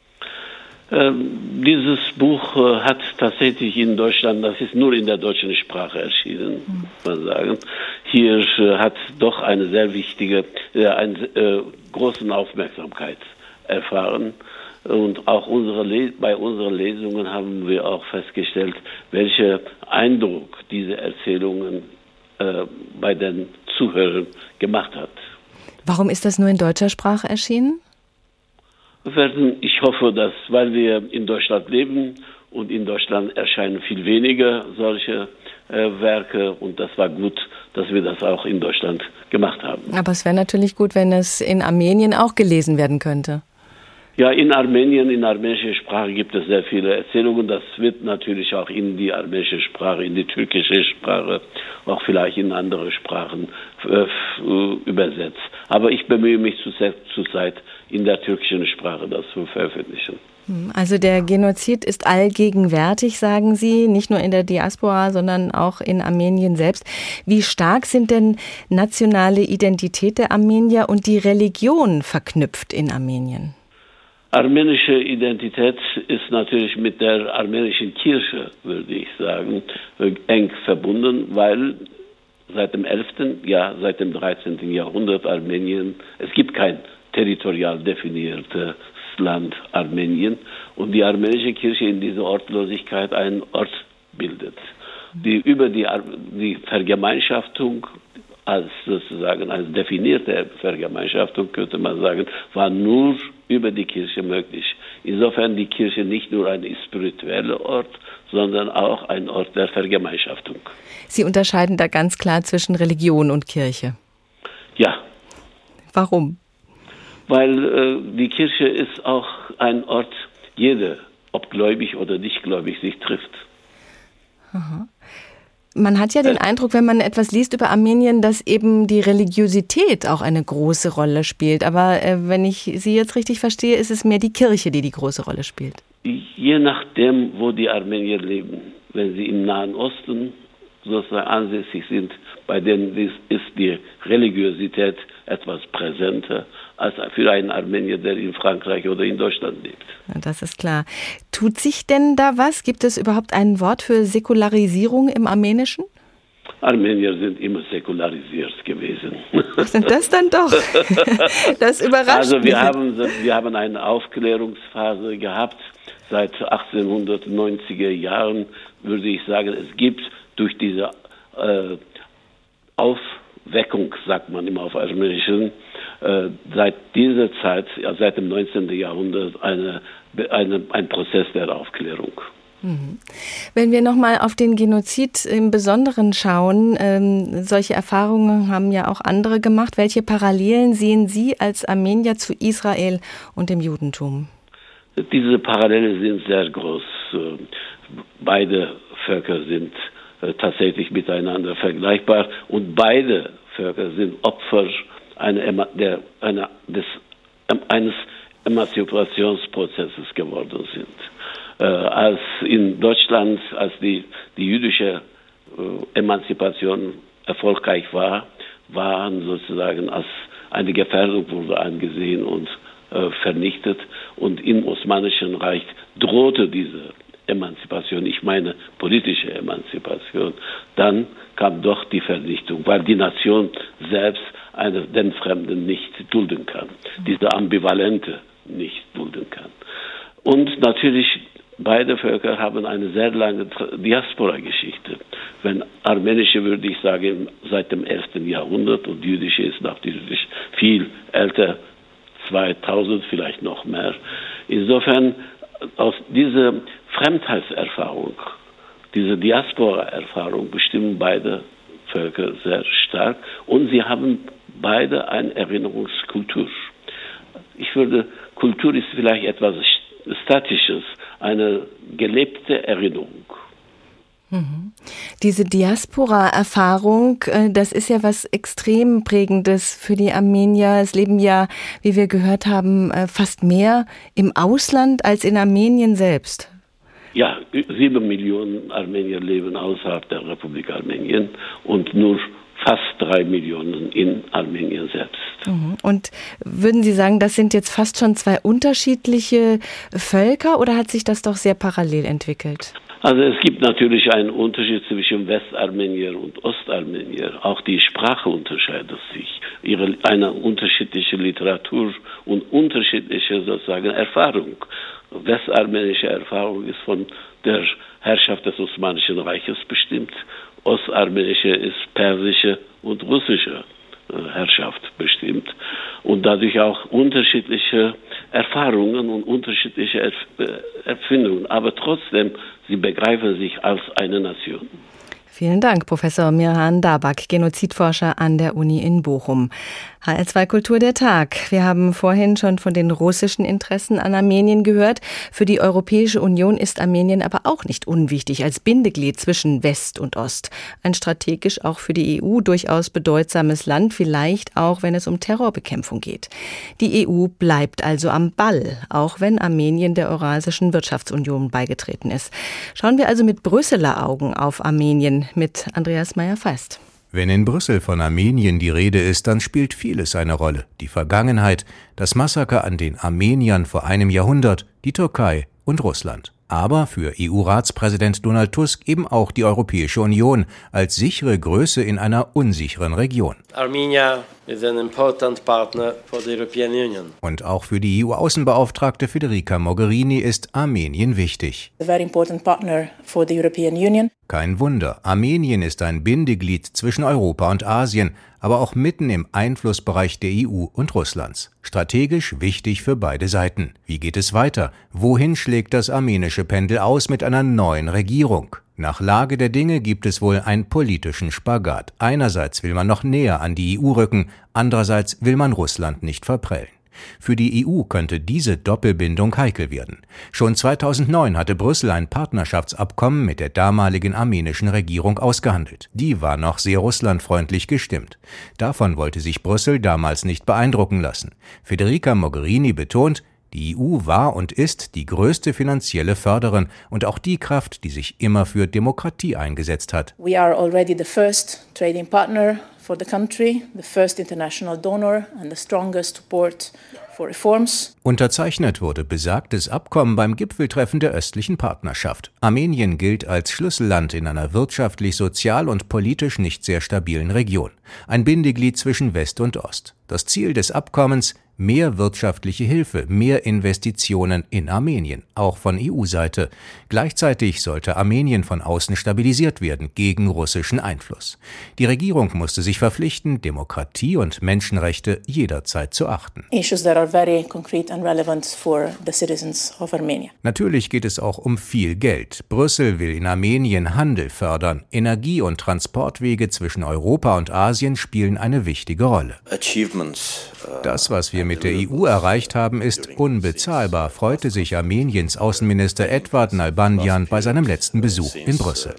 Ähm, dieses Buch äh, hat tatsächlich in Deutschland, das ist nur in der deutschen Sprache erschienen, mhm. muss man sagen. Hier äh, hat doch eine sehr wichtige, äh, eine äh, große Aufmerksamkeit erfahren. Und auch unsere Le- bei unseren Lesungen haben wir auch festgestellt, welchen Eindruck diese Erzählungen äh, bei den Zuhörern gemacht hat. Warum ist das nur in deutscher Sprache erschienen? Ich hoffe, dass, weil wir in Deutschland leben und in Deutschland erscheinen viel weniger solche äh, Werke und das war gut, dass wir das auch in Deutschland gemacht haben. Aber es wäre natürlich gut, wenn es in Armenien auch gelesen werden könnte. Ja, in Armenien, in armenischer Sprache gibt es sehr viele Erzählungen. Das wird natürlich auch in die armenische Sprache, in die türkische Sprache, auch vielleicht in andere Sprachen äh, übersetzt. Aber ich bemühe mich zurzeit in der türkischen Sprache, das zu veröffentlichen. Also der Genozid ist allgegenwärtig, sagen Sie, nicht nur in der Diaspora, sondern auch in Armenien selbst. Wie stark sind denn nationale Identität der Armenier und die Religion verknüpft in Armenien? Armenische Identität ist natürlich mit der armenischen Kirche, würde ich sagen, eng verbunden, weil seit dem elften, ja, seit dem dreizehnten Jahrhundert Armenien, es gibt kein territorial definiertes Land Armenien und die armenische Kirche in dieser Ortlosigkeit einen Ort bildet, die über die, die Vergemeinschaftung als sozusagen als definierte Vergemeinschaftung, könnte man sagen, war nur über die Kirche möglich. Insofern die Kirche nicht nur ein spiritueller Ort, sondern auch ein Ort der Vergemeinschaftung. Sie unterscheiden da ganz klar zwischen Religion und Kirche. Ja. Warum? Weil äh, die Kirche ist auch ein Ort, jeder, ob gläubig oder nicht gläubig, sich trifft. Aha. Man hat ja den Eindruck, wenn man etwas liest über Armenien, dass eben die Religiosität auch eine große Rolle spielt. Aber äh, wenn ich Sie jetzt richtig verstehe, ist es mehr die Kirche, die die große Rolle spielt. Je nachdem, wo die Armenier leben. Wenn sie im Nahen Osten sozusagen ansässig sind, bei denen ist die Religiosität etwas präsenter als für einen Armenier, der in Frankreich oder in Deutschland lebt. Das ist klar. Tut sich denn da was? Gibt es überhaupt ein Wort für Säkularisierung im Armenischen? Armenier sind immer säkularisiert gewesen. Was sind das dann doch? Das überrascht Also wir mich. haben, wir haben eine Aufklärungsphase gehabt. Seit achtzehnhundertneunziger Jahren würde ich sagen, es gibt durch diese äh, Aufweckung, sagt man immer auf Armenischen, äh, seit dieser Zeit, ja, seit dem neunzehnten Jahrhundert, eine, eine, ein Prozess der Aufklärung. Wenn wir nochmal auf den Genozid im Besonderen schauen, ähm, solche Erfahrungen haben ja auch andere gemacht. Welche Parallelen sehen Sie als Armenier zu Israel und dem Judentum? Diese Parallelen sind sehr groß. Beide Völker sind tatsächlich miteinander vergleichbar und beide Völker sind Opfer einer, der, einer, des, eines Emanzipationsprozesses geworden sind. Äh, als in Deutschland, als die, die jüdische äh, Emanzipation erfolgreich war, waren sozusagen als eine Gefährdung wurde angesehen und äh, vernichtet. Und im Osmanischen Reich drohte diese Emanzipation, ich meine politische Emanzipation, dann kam doch die Vernichtung, weil die Nation selbst eine, den Fremden nicht dulden kann, diese Ambivalente nicht dulden kann. Und natürlich, beide Völker haben eine sehr lange Diaspora-Geschichte. Wenn armenische, würde ich sagen, seit dem elften Jahrhundert und jüdische ist natürlich viel älter, zweitausend, vielleicht noch mehr. Insofern, aus dieser Fremdheitserfahrung, diese Diaspora-Erfahrung bestimmen beide Völker sehr stark und sie haben beide eine Erinnerungskultur. Ich würde, Kultur ist vielleicht etwas Statisches, eine gelebte Erinnerung. Mhm. Diese Diaspora-Erfahrung, das ist ja was extrem Prägendes für die Armenier. Es leben ja, wie wir gehört haben, fast mehr im Ausland als in Armenien selbst. Ja, sieben Millionen Armenier leben außerhalb der Republik Armenien und nur fast drei Millionen in Armenien selbst. Und würden Sie sagen, das sind jetzt fast schon zwei unterschiedliche Völker oder hat sich das doch sehr parallel entwickelt? Also es gibt natürlich einen Unterschied zwischen Westarmenier und Ostarmenier. Auch die Sprache unterscheidet sich. Ihre, eine unterschiedliche Literatur und unterschiedliche sozusagen Erfahrung. Westarmenische Erfahrung ist von der Herrschaft des Osmanischen Reiches bestimmt. Ostarmenische ist persische und russische Herrschaft bestimmt und dadurch auch unterschiedliche Erfahrungen und unterschiedliche Erfindungen. Aber trotzdem, sie begreifen sich als eine Nation. Vielen Dank, Professor Mirhan Dabak, Genozidforscher an der Uni in Bochum. H R zwei Kultur der Tag. Wir haben vorhin schon von den russischen Interessen an Armenien gehört. Für die Europäische Union ist Armenien aber auch nicht unwichtig als Bindeglied zwischen West und Ost. Ein strategisch auch für die E U durchaus bedeutsames Land, vielleicht auch, wenn es um Terrorbekämpfung geht. Die E U bleibt also am Ball, auch wenn Armenien der Eurasischen Wirtschaftsunion beigetreten ist. Schauen wir also mit Brüsseler Augen auf Armenien mit Andreas Meyer-Feist. Wenn in Brüssel von Armenien die Rede ist, dann spielt vieles eine Rolle. Die Vergangenheit, das Massaker an den Armeniern vor einem Jahrhundert, die Türkei und Russland. Aber für E U-Ratspräsident Donald Tusk eben auch die Europäische Union als sichere Größe in einer unsicheren Region. Armenia is an important partner for the European Union. Und auch für die E U-Außenbeauftragte Federica Mogherini ist Armenien wichtig. A very important partner for the European Union. Kein Wunder, Armenien ist ein Bindeglied zwischen Europa und Asien, aber auch mitten im Einflussbereich der E U und Russlands. Strategisch wichtig für beide Seiten. Wie geht es weiter? Wohin schlägt das armenische Pendel aus mit einer neuen Regierung? Nach Lage der Dinge gibt es wohl einen politischen Spagat. Einerseits will man noch näher an die E U rücken, andererseits will man Russland nicht verprellen. Für die E U könnte diese Doppelbindung heikel werden. Schon zweitausendneun hatte Brüssel ein Partnerschaftsabkommen mit der damaligen armenischen Regierung ausgehandelt. Die war noch sehr russlandfreundlich gestimmt. Davon wollte sich Brüssel damals nicht beeindrucken lassen. Federica Mogherini betont, die E U war und ist die größte finanzielle Förderin und auch die Kraft, die sich immer für Demokratie eingesetzt hat. We are already the first trading partner for the country, the first international donor and the strongest support for reforms. Unterzeichnet wurde besagtes Abkommen beim Gipfeltreffen der östlichen Partnerschaft. Armenien gilt als Schlüsselland in einer wirtschaftlich, sozial und politisch nicht sehr stabilen Region. Ein Bindeglied zwischen West und Ost. Das Ziel des Abkommens: mehr wirtschaftliche Hilfe, mehr Investitionen in Armenien, auch von E U-Seite. Gleichzeitig sollte Armenien von außen stabilisiert werden gegen russischen Einfluss. Die Regierung musste sich verpflichten, Demokratie und Menschenrechte jederzeit zu achten. Issues that are very concrete and relevant for the citizens of Armenia. Natürlich geht es auch um viel Geld. Brüssel will in Armenien Handel fördern. Energie- und Transportwege zwischen Europa und Asien spielen eine wichtige Rolle. Das, was wir mit der E U erreicht haben, ist unbezahlbar, freute sich Armeniens Außenminister Edvard Nalbandian bei seinem letzten Besuch in Brüssel.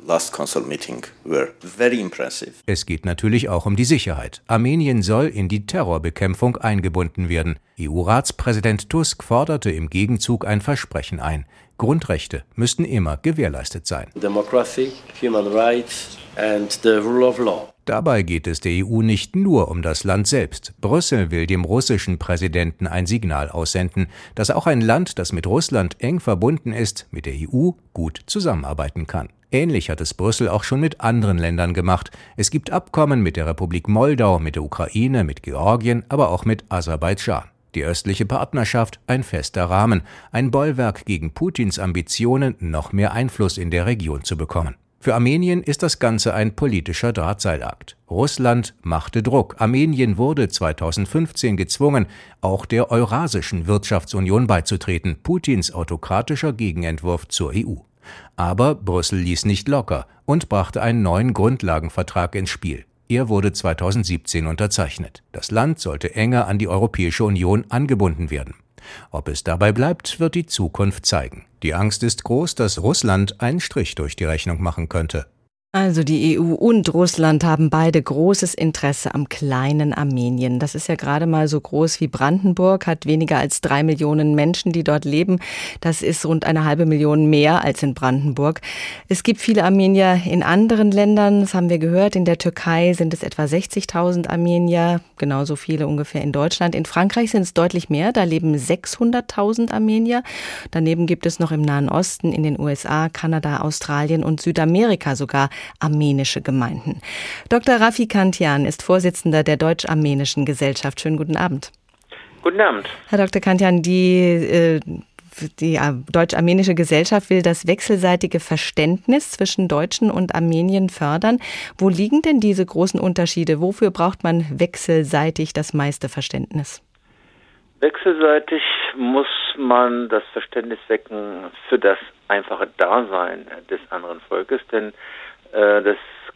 Es geht natürlich auch um die Sicherheit. Armenien soll in die Terrorbekämpfung eingebunden werden. E U-Ratspräsident Tusk forderte im Gegenzug ein Versprechen ein: Grundrechte müssten immer gewährleistet sein. Democracy, human rights and the rule of law. Dabei geht es der E U nicht nur um das Land selbst. Brüssel will dem russischen Präsidenten ein Signal aussenden, dass auch ein Land, das mit Russland eng verbunden ist, mit der E U gut zusammenarbeiten kann. Ähnlich hat es Brüssel auch schon mit anderen Ländern gemacht. Es gibt Abkommen mit der Republik Moldau, mit der Ukraine, mit Georgien, aber auch mit Aserbaidschan. Die östliche Partnerschaft, ein fester Rahmen, ein Bollwerk gegen Putins Ambitionen, noch mehr Einfluss in der Region zu bekommen. Für Armenien ist das Ganze ein politischer Drahtseilakt. Russland machte Druck. Armenien wurde zweitausendfünfzehn gezwungen, auch der Eurasischen Wirtschaftsunion beizutreten, Putins autokratischer Gegenentwurf zur E U. Aber Brüssel ließ nicht locker und brachte einen neuen Grundlagenvertrag ins Spiel. Er wurde zweitausendsiebzehn unterzeichnet. Das Land sollte enger an die Europäische Union angebunden werden. Ob es dabei bleibt, wird die Zukunft zeigen. Die Angst ist groß, dass Russland einen Strich durch die Rechnung machen könnte. Also die E U und Russland haben beide großes Interesse am kleinen Armenien. Das ist ja gerade mal so groß wie Brandenburg, hat weniger als drei Millionen Menschen, die dort leben. Das ist rund eine halbe Million mehr als in Brandenburg. Es gibt viele Armenier in anderen Ländern, das haben wir gehört. In der Türkei sind es etwa sechzigtausend Armenier, genauso viele ungefähr in Deutschland. In Frankreich sind es deutlich mehr, da leben sechshunderttausend Armenier. Daneben gibt es noch im Nahen Osten, in den U S A, Kanada, Australien und Südamerika sogar armenische Gemeinden. Doktor Rafi Kantian ist Vorsitzender der Deutsch-Armenischen Gesellschaft. Schönen guten Abend. Guten Abend. Herr Doktor Kantian, die, äh, die Deutsch-Armenische Gesellschaft will das wechselseitige Verständnis zwischen Deutschen und Armenien fördern. Wo liegen denn diese großen Unterschiede? Wofür braucht man wechselseitig das meiste Verständnis? Wechselseitig muss man das Verständnis wecken für das einfache Dasein des anderen Volkes, denn Das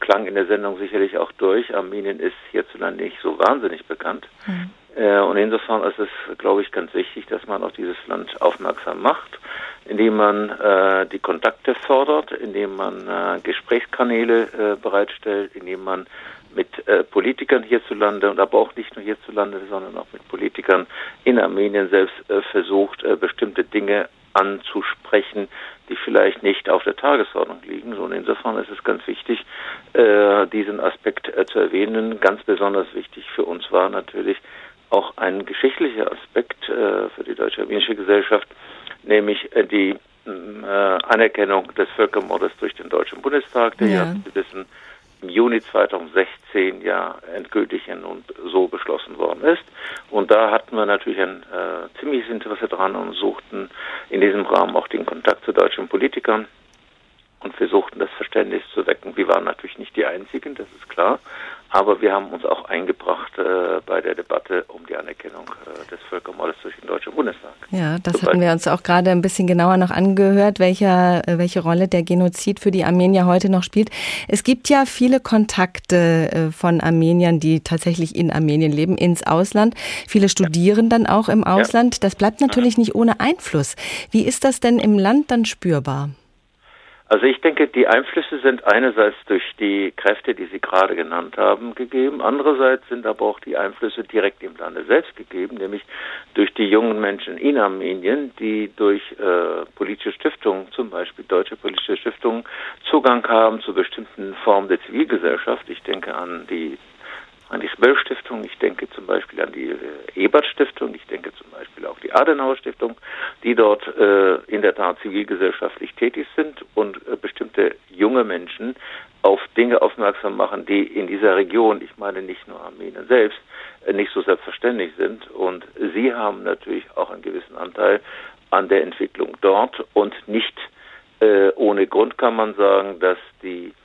klang in der Sendung sicherlich auch durch. Armenien ist hierzulande nicht so wahnsinnig bekannt. Mhm. Äh, und insofern ist es, glaube ich, ganz wichtig, dass man auf dieses Land aufmerksam macht, indem man äh, die Kontakte fördert, indem man äh, Gesprächskanäle äh, bereitstellt, indem man mit äh, Politikern hierzulande und aber auch nicht nur hierzulande, sondern auch mit Politikern in Armenien selbst äh, versucht, äh, bestimmte Dinge anzusprechen, die vielleicht nicht auf der Tagesordnung liegen. Und insofern ist es ganz wichtig, äh, diesen Aspekt äh, zu erwähnen. Ganz besonders wichtig für uns war natürlich auch ein geschichtlicher Aspekt äh, für die deutsch-armenische Gesellschaft, nämlich äh, die äh, Anerkennung des Völkermordes durch den Deutschen Bundestag, der ja, ja Sie wissen, im Juni zweitausendsechzehn ja endgültig und so beschlossen worden ist. Und da hatten wir natürlich ein äh, ziemliches Interesse dran und suchten in diesem Rahmen auch den Kontakt zu deutschen Politikern und versuchten das Verständnis zu wecken. Wir waren natürlich nicht die Einzigen, das ist klar, aber wir haben uns auch eingebracht äh, bei der Debatte um die Anerkennung äh, des Völkermordes durch den Deutschen Bundestag. Ja, das hatten wir uns auch gerade ein bisschen genauer noch angehört, welcher, welche Rolle der Genozid für die Armenier heute noch spielt. Es gibt ja viele Kontakte äh, von Armeniern, die tatsächlich in Armenien leben, ins Ausland. Viele studieren ja. dann auch im Ausland. Ja. Das bleibt natürlich ja. nicht ohne Einfluss. Wie ist das denn im Land dann spürbar? Also ich denke, die Einflüsse sind einerseits durch die Kräfte, die Sie gerade genannt haben, gegeben. Andererseits sind aber auch die Einflüsse direkt im Lande selbst gegeben, nämlich durch die jungen Menschen in Armenien, die durch äh, politische Stiftungen, zum Beispiel deutsche politische Stiftungen, Zugang haben zu bestimmten Formen der Zivilgesellschaft. Ich denke an die an die Smöll-Stiftung, ich denke zum Beispiel an die äh, Ebert-Stiftung, ich denke zum Beispiel auch die Adenauer-Stiftung, die dort äh, in der Tat zivilgesellschaftlich tätig sind und äh, bestimmte junge Menschen auf Dinge aufmerksam machen, die in dieser Region, ich meine nicht nur Armenien selbst, äh, nicht so selbstverständlich sind. Und sie haben natürlich auch einen gewissen Anteil an der Entwicklung dort und nicht äh, ohne Grund kann man sagen, dass die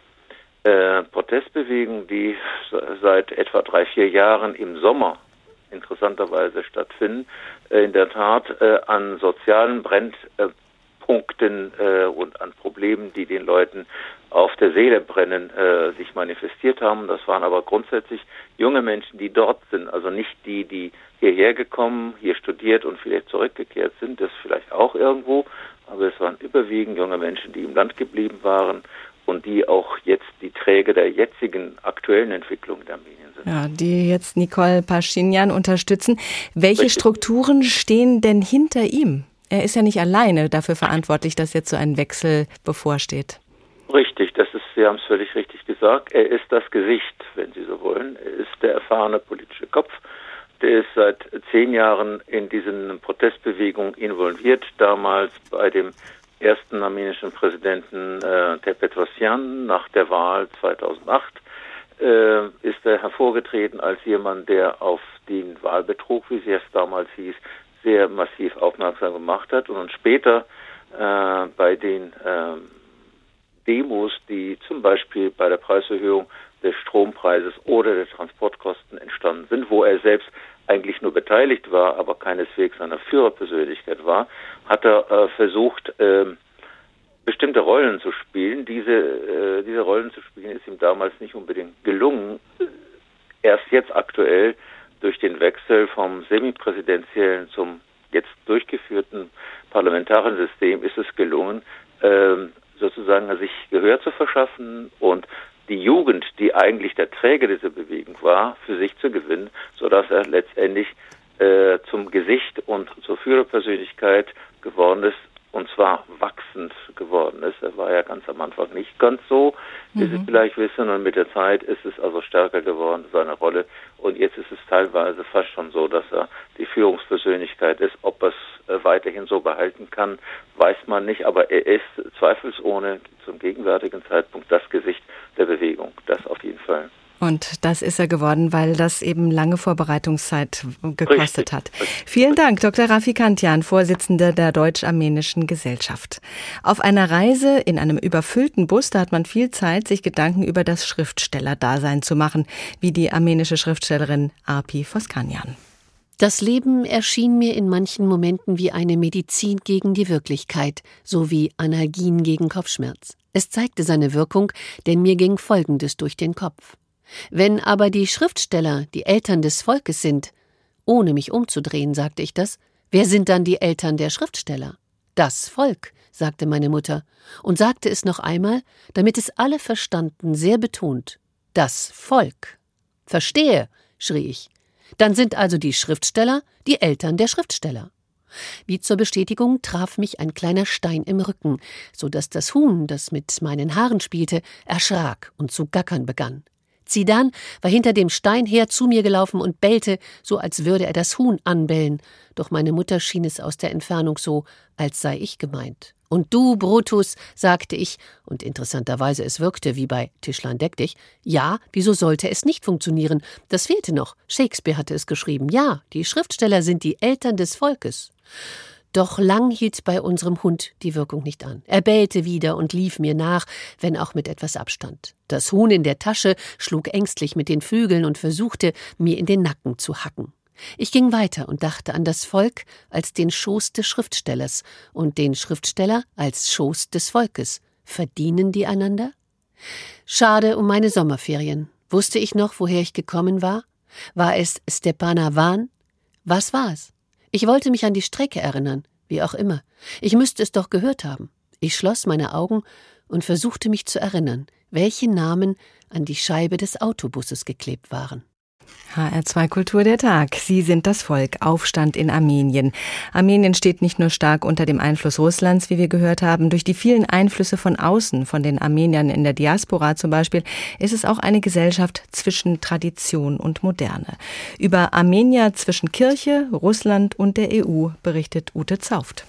Äh, Protestbewegungen, die seit etwa drei, vier Jahren im Sommer interessanterweise stattfinden, äh, in der Tat äh, an sozialen Brennpunkten äh, und an Problemen, die den Leuten auf der Seele brennen, äh, sich manifestiert haben. Das waren aber grundsätzlich junge Menschen, die dort sind, also nicht die, die hierher gekommen, hier studiert und vielleicht zurückgekehrt sind, das vielleicht auch irgendwo, aber es waren überwiegend junge Menschen, die im Land geblieben waren und die auch jetzt die Träger der jetzigen aktuellen Entwicklung in Armenien sind. Ja, die jetzt Nikol Paschinjan unterstützen. Welche Richtig. Strukturen stehen denn hinter ihm? Er ist ja nicht alleine dafür verantwortlich, dass jetzt so ein Wechsel bevorsteht. Richtig, das ist, Sie haben es völlig richtig gesagt. Er ist das Gesicht, wenn Sie so wollen. Er ist der erfahrene politische Kopf. Der ist seit zehn Jahren in diesen Protestbewegungen involviert, damals bei dem ersten armenischen Präsidenten äh, der Petrosyan nach der Wahl zweitausendacht äh, ist er hervorgetreten als jemand, der auf den Wahlbetrug, wie es damals hieß, sehr massiv aufmerksam gemacht hat und später äh, bei den äh, Demos, die zum Beispiel bei der Preiserhöhung des Strompreises oder der Transportkosten entstanden sind, wo er selbst eigentlich nur beteiligt war, aber keineswegs eine Führerpersönlichkeit war, hat er äh, versucht, äh, bestimmte Rollen zu spielen. Diese, äh, diese Rollen zu spielen ist ihm damals nicht unbedingt gelungen. Erst jetzt aktuell durch den Wechsel vom semipräsidentiellen zum jetzt durchgeführten parlamentarischen System ist es gelungen, äh, sozusagen sich Gehör zu verschaffen und die Jugend, die eigentlich der Träger dieser Bewegung war, für sich zu gewinnen, sodass er letztendlich äh, zum Gesicht und zur Führerpersönlichkeit geworden ist, und zwar wachsend geworden ist. Er war ja ganz am Anfang nicht ganz so, wie mhm. Sie vielleicht wissen, und mit der Zeit ist es also stärker geworden, seine Rolle, und jetzt ist es teilweise fast schon so, dass er die Führungspersönlichkeit ist. Ob er es äh, weiterhin so behalten kann, weiß man nicht, aber er ist zweifelsohne zum gegenwärtigen Zeitpunkt das Gesicht der Bewegung, das auf jeden Fall. Und das ist er geworden, weil das eben lange Vorbereitungszeit gekostet Richtig. hat. Vielen Dank, Doktor Rafikantian, Vorsitzender der Deutsch-Armenischen Gesellschaft. Auf einer Reise in einem überfüllten Bus, da hat man viel Zeit, sich Gedanken über das Schriftstellerdasein zu machen, wie die armenische Schriftstellerin Arpi Foskanyan. Das Leben erschien mir in manchen Momenten wie eine Medizin gegen die Wirklichkeit, so wie Analgin gegen Kopfschmerz. Es zeigte seine Wirkung, denn mir ging Folgendes durch den Kopf. Wenn aber die Schriftsteller die Eltern des Volkes sind, ohne mich umzudrehen, sagte ich das, wer sind dann die Eltern der Schriftsteller? Das Volk, sagte meine Mutter und sagte es noch einmal, damit es alle verstanden, sehr betont. Das Volk. Verstehe, schrie ich. Dann sind also die Schriftsteller die Eltern der Schriftsteller. Wie zur Bestätigung traf mich ein kleiner Stein im Rücken, so dass das Huhn, das mit meinen Haaren spielte, erschrak und zu gackern begann. Zidane war hinter dem Stein her zu mir gelaufen und bellte, so als würde er das Huhn anbellen, doch meine Mutter schien es aus der Entfernung so, als sei ich gemeint. Und du, Brutus, sagte ich, und interessanterweise es wirkte wie bei Tischlein deck dich, ja, wieso sollte es nicht funktionieren? Das fehlte noch. Shakespeare hatte es geschrieben. Ja, die Schriftsteller sind die Eltern des Volkes. Doch lang hielt bei unserem Hund die Wirkung nicht an. Er bellte wieder und lief mir nach, wenn auch mit etwas Abstand. Das Huhn in der Tasche schlug ängstlich mit den Flügeln und versuchte, mir in den Nacken zu hacken. Ich ging weiter und dachte an das Volk als den Schoß des Schriftstellers und den Schriftsteller als Schoß des Volkes. Verdienen die einander? Schade um meine Sommerferien. Wusste ich noch, woher ich gekommen war? War es Stepanawan? Was war es? Ich wollte mich an die Strecke erinnern, wie auch immer. Ich müsste es doch gehört haben. Ich schloss meine Augen und versuchte mich zu erinnern, welche Namen an die Scheibe des Autobusses geklebt waren. H R zwei Kultur der Tag. Sie sind das Volk. Aufstand in Armenien. Armenien steht nicht nur stark unter dem Einfluss Russlands, wie wir gehört haben. Durch die vielen Einflüsse von außen, von den Armeniern in der Diaspora zum Beispiel, ist es auch eine Gesellschaft zwischen Tradition und Moderne. Über Armenier zwischen Kirche, Russland und der E U berichtet Ute Zauft.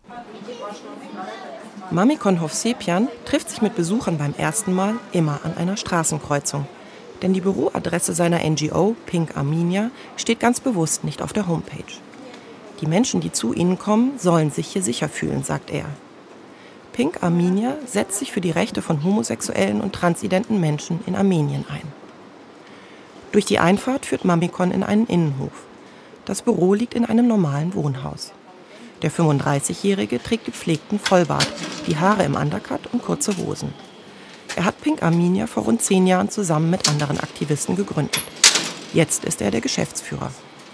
Mamikon Hovsepian trifft sich mit Besuchern beim ersten Mal immer an einer Straßenkreuzung. Denn die Büroadresse seiner N G O, Pink Armenia, steht ganz bewusst nicht auf der Homepage. Die Menschen, die zu ihnen kommen, sollen sich hier sicher fühlen, sagt er. Pink Armenia setzt sich für die Rechte von homosexuellen und transidenten Menschen in Armenien ein. Durch die Einfahrt führt Mamikon in einen Innenhof. Das Büro liegt in einem normalen Wohnhaus. Der fünfunddreißigjährige trägt gepflegten Vollbart, die Haare im Undercut und kurze Hosen. Er hat Pink Armenia vor rund zehn Jahren zusammen mit anderen Aktivisten gegründet. Jetzt ist er der Geschäftsführer.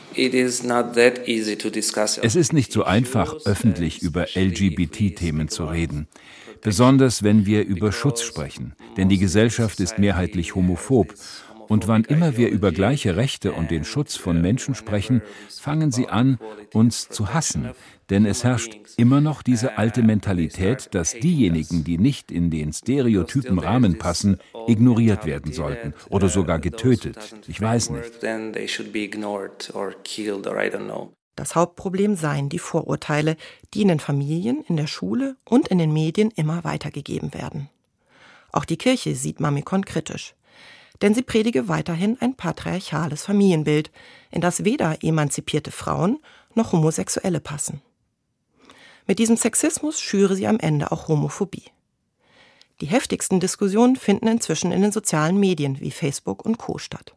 Es ist nicht so einfach, öffentlich über L G B T-Themen zu reden. Besonders wenn wir über Schutz sprechen. Denn die Gesellschaft ist mehrheitlich homophob. Und wann immer wir über gleiche Rechte und den Schutz von Menschen sprechen, fangen sie an, uns zu hassen. Denn es herrscht immer noch diese alte Mentalität, dass diejenigen, die nicht in den stereotypen Rahmen passen, ignoriert werden sollten oder sogar getötet. Ich weiß nicht. Das Hauptproblem seien die Vorurteile, die in den Familien, in der Schule und in den Medien immer weitergegeben werden. Auch die Kirche sieht Mamikon kritisch. Denn sie predige weiterhin ein patriarchales Familienbild, in das weder emanzipierte Frauen noch Homosexuelle passen. Mit diesem Sexismus schüre sie am Ende auch Homophobie. Die heftigsten Diskussionen finden inzwischen in den sozialen Medien wie Facebook und Co. statt.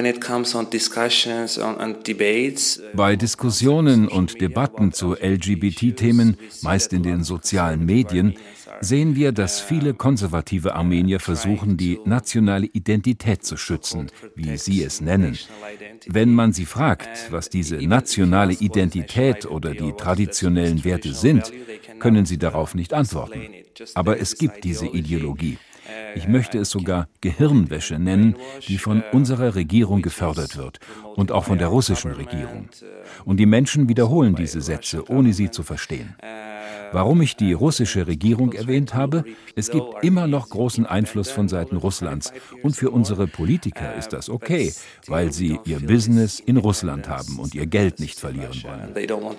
Bei Diskussionen und Debatten zu L G B T-Themen, meist in den sozialen Medien, sehen wir, dass viele konservative Armenier versuchen, die nationale Identität zu schützen, wie sie es nennen. Wenn man sie fragt, was diese nationale Identität oder die traditionellen Werte sind, können sie darauf nicht antworten. Aber es gibt diese Ideologie. Ich möchte es sogar Gehirnwäsche nennen, die von unserer Regierung gefördert wird und auch von der russischen Regierung. Und die Menschen wiederholen diese Sätze, ohne sie zu verstehen. Warum ich die russische Regierung erwähnt habe? Es gibt immer noch großen Einfluss von Seiten Russlands. Und für unsere Politiker ist das okay, weil sie ihr Business in Russland haben und ihr Geld nicht verlieren wollen.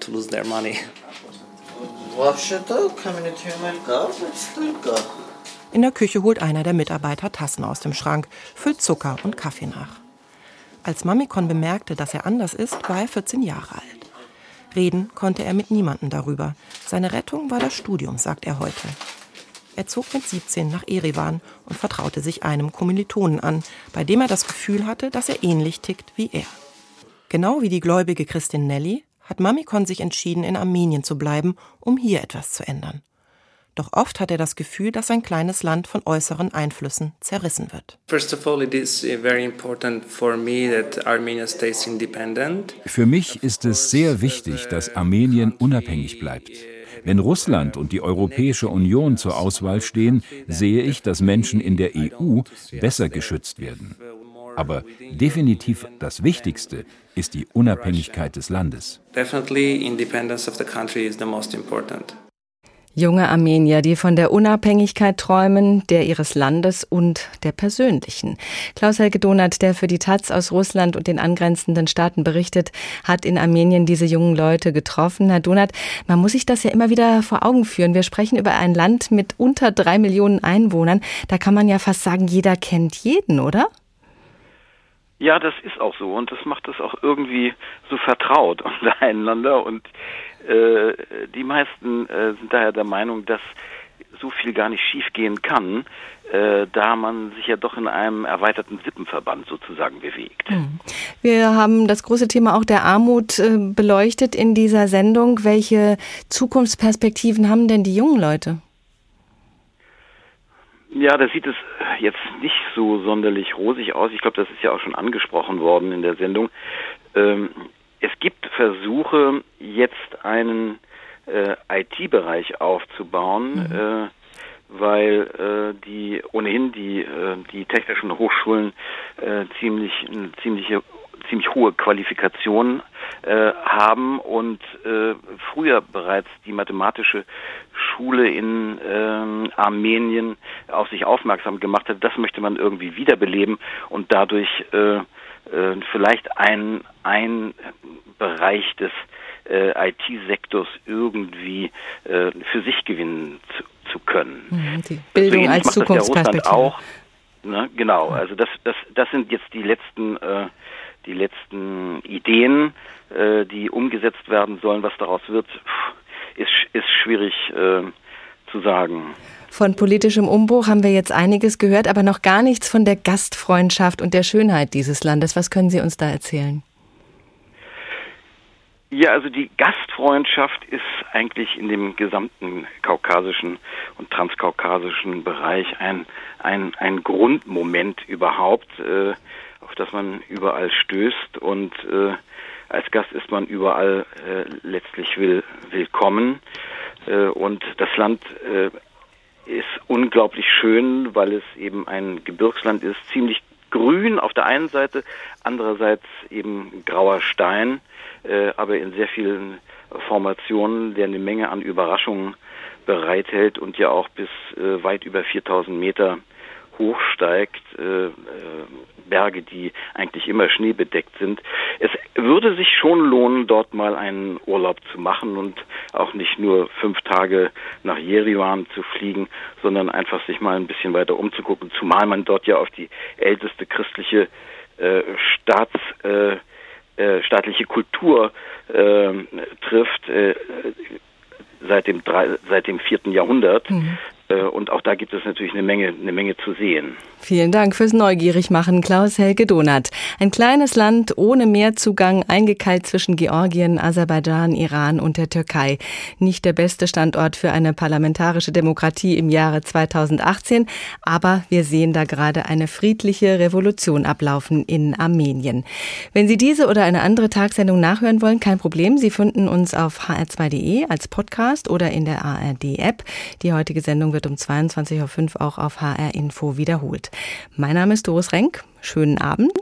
In der Küche holt einer der Mitarbeiter Tassen aus dem Schrank, füllt Zucker und Kaffee nach. Als Mamikon bemerkte, dass er anders ist, war er vierzehn Jahre alt. Reden konnte er mit niemandem darüber. Seine Rettung war das Studium, sagt er heute. Er zog mit siebzehn nach Erevan und vertraute sich einem Kommilitonen an, bei dem er das Gefühl hatte, dass er ähnlich tickt wie er. Genau wie die gläubige Christin Nelly hat Mamikon sich entschieden, in Armenien zu bleiben, um hier etwas zu ändern. Doch oft hat er das Gefühl, dass sein kleines Land von äußeren Einflüssen zerrissen wird. Für mich ist es sehr wichtig, dass Armenien unabhängig bleibt. Wenn Russland und die Europäische Union zur Auswahl stehen, sehe ich, dass Menschen in der E U besser geschützt werden. Aber definitiv das Wichtigste ist die Unabhängigkeit des Landes. Junge Armenier, die von der Unabhängigkeit träumen, der ihres Landes und der persönlichen. Klaus-Helge Donath, der für die Taz aus Russland und den angrenzenden Staaten berichtet, hat in Armenien diese jungen Leute getroffen. Herr Donath, man muss sich das ja immer wieder vor Augen führen. Wir sprechen über ein Land mit unter drei Millionen Einwohnern. Da kann man ja fast sagen, jeder kennt jeden, oder? Ja, das ist auch so und das macht es auch irgendwie so vertraut untereinander und äh, die meisten äh, sind daher der Meinung, dass so viel gar nicht schiefgehen kann, äh, da man sich ja doch in einem erweiterten Sippenverband sozusagen bewegt. Wir haben das große Thema auch der Armut äh, beleuchtet in dieser Sendung. Welche Zukunftsperspektiven haben denn die jungen Leute? Ja, da sieht es jetzt nicht so sonderlich rosig aus. Ich glaube, das ist ja auch schon angesprochen worden in der Sendung. Ähm, es gibt Versuche, jetzt einen äh, I T-Bereich aufzubauen, mhm. äh, weil äh, die ohnehin die äh, die technischen Hochschulen äh, ziemlich eine ziemliche ziemlich hohe Qualifikationen äh, haben und äh, früher bereits die mathematische Schule in äh, Armenien auf sich aufmerksam gemacht hat. Das möchte man irgendwie wiederbeleben und dadurch äh, äh, vielleicht ein ein Bereich des äh, I T-Sektors irgendwie äh, für sich gewinnen zu, zu können. Die Bildung als Zukunftsperspektive. Auch, ne? Genau, also das das das sind jetzt die letzten äh, die letzten Ideen, äh, die umgesetzt werden sollen. Was daraus wird, ist, ist schwierig äh, zu sagen. Von politischem Umbruch haben wir jetzt einiges gehört, aber noch gar nichts von der Gastfreundschaft und der Schönheit dieses Landes. Was können Sie uns da erzählen? Ja, also die Gastfreundschaft ist eigentlich in dem gesamten kaukasischen und transkaukasischen Bereich ein, ein, ein Grundmoment überhaupt, äh, auf das man überall stößt und äh, als Gast ist man überall äh, letztlich will, willkommen äh, und das Land äh, ist unglaublich schön, weil es eben ein Gebirgsland ist, ziemlich grün auf der einen Seite, andererseits eben grauer Stein, äh, aber in sehr vielen Formationen, der eine Menge an Überraschungen bereithält und ja auch bis äh, weit über viertausend Meter hochsteigt, äh, äh, Berge, die eigentlich immer schneebedeckt sind. Es würde sich schon lohnen, dort mal einen Urlaub zu machen und auch nicht nur fünf Tage nach Jerewan zu fliegen, sondern einfach sich mal ein bisschen weiter umzugucken, zumal man dort ja auf die älteste christliche äh, Staats, äh, äh, staatliche Kultur äh, trifft, äh, seit dem drei, seit dem vierten Jahrhundert. Mhm. Und auch da gibt es natürlich eine Menge, eine Menge zu sehen. Vielen Dank fürs Neugierigmachen, Klaus-Helge Donath. Ein kleines Land ohne Meerzugang, eingekeilt zwischen Georgien, Aserbaidschan, Iran und der Türkei. Nicht der beste Standort für eine parlamentarische Demokratie im Jahre zweitausendachtzehn, aber wir sehen da gerade eine friedliche Revolution ablaufen in Armenien. Wenn Sie diese oder eine andere Tagsendung nachhören wollen, kein Problem. Sie finden uns auf h r zwei punkt d e als Podcast oder in der A R D-App. Die heutige Sendung wird um zweiundzwanzig Uhr fünf auch auf H R Info wiederholt. Mein Name ist Doris Renk. Schönen Abend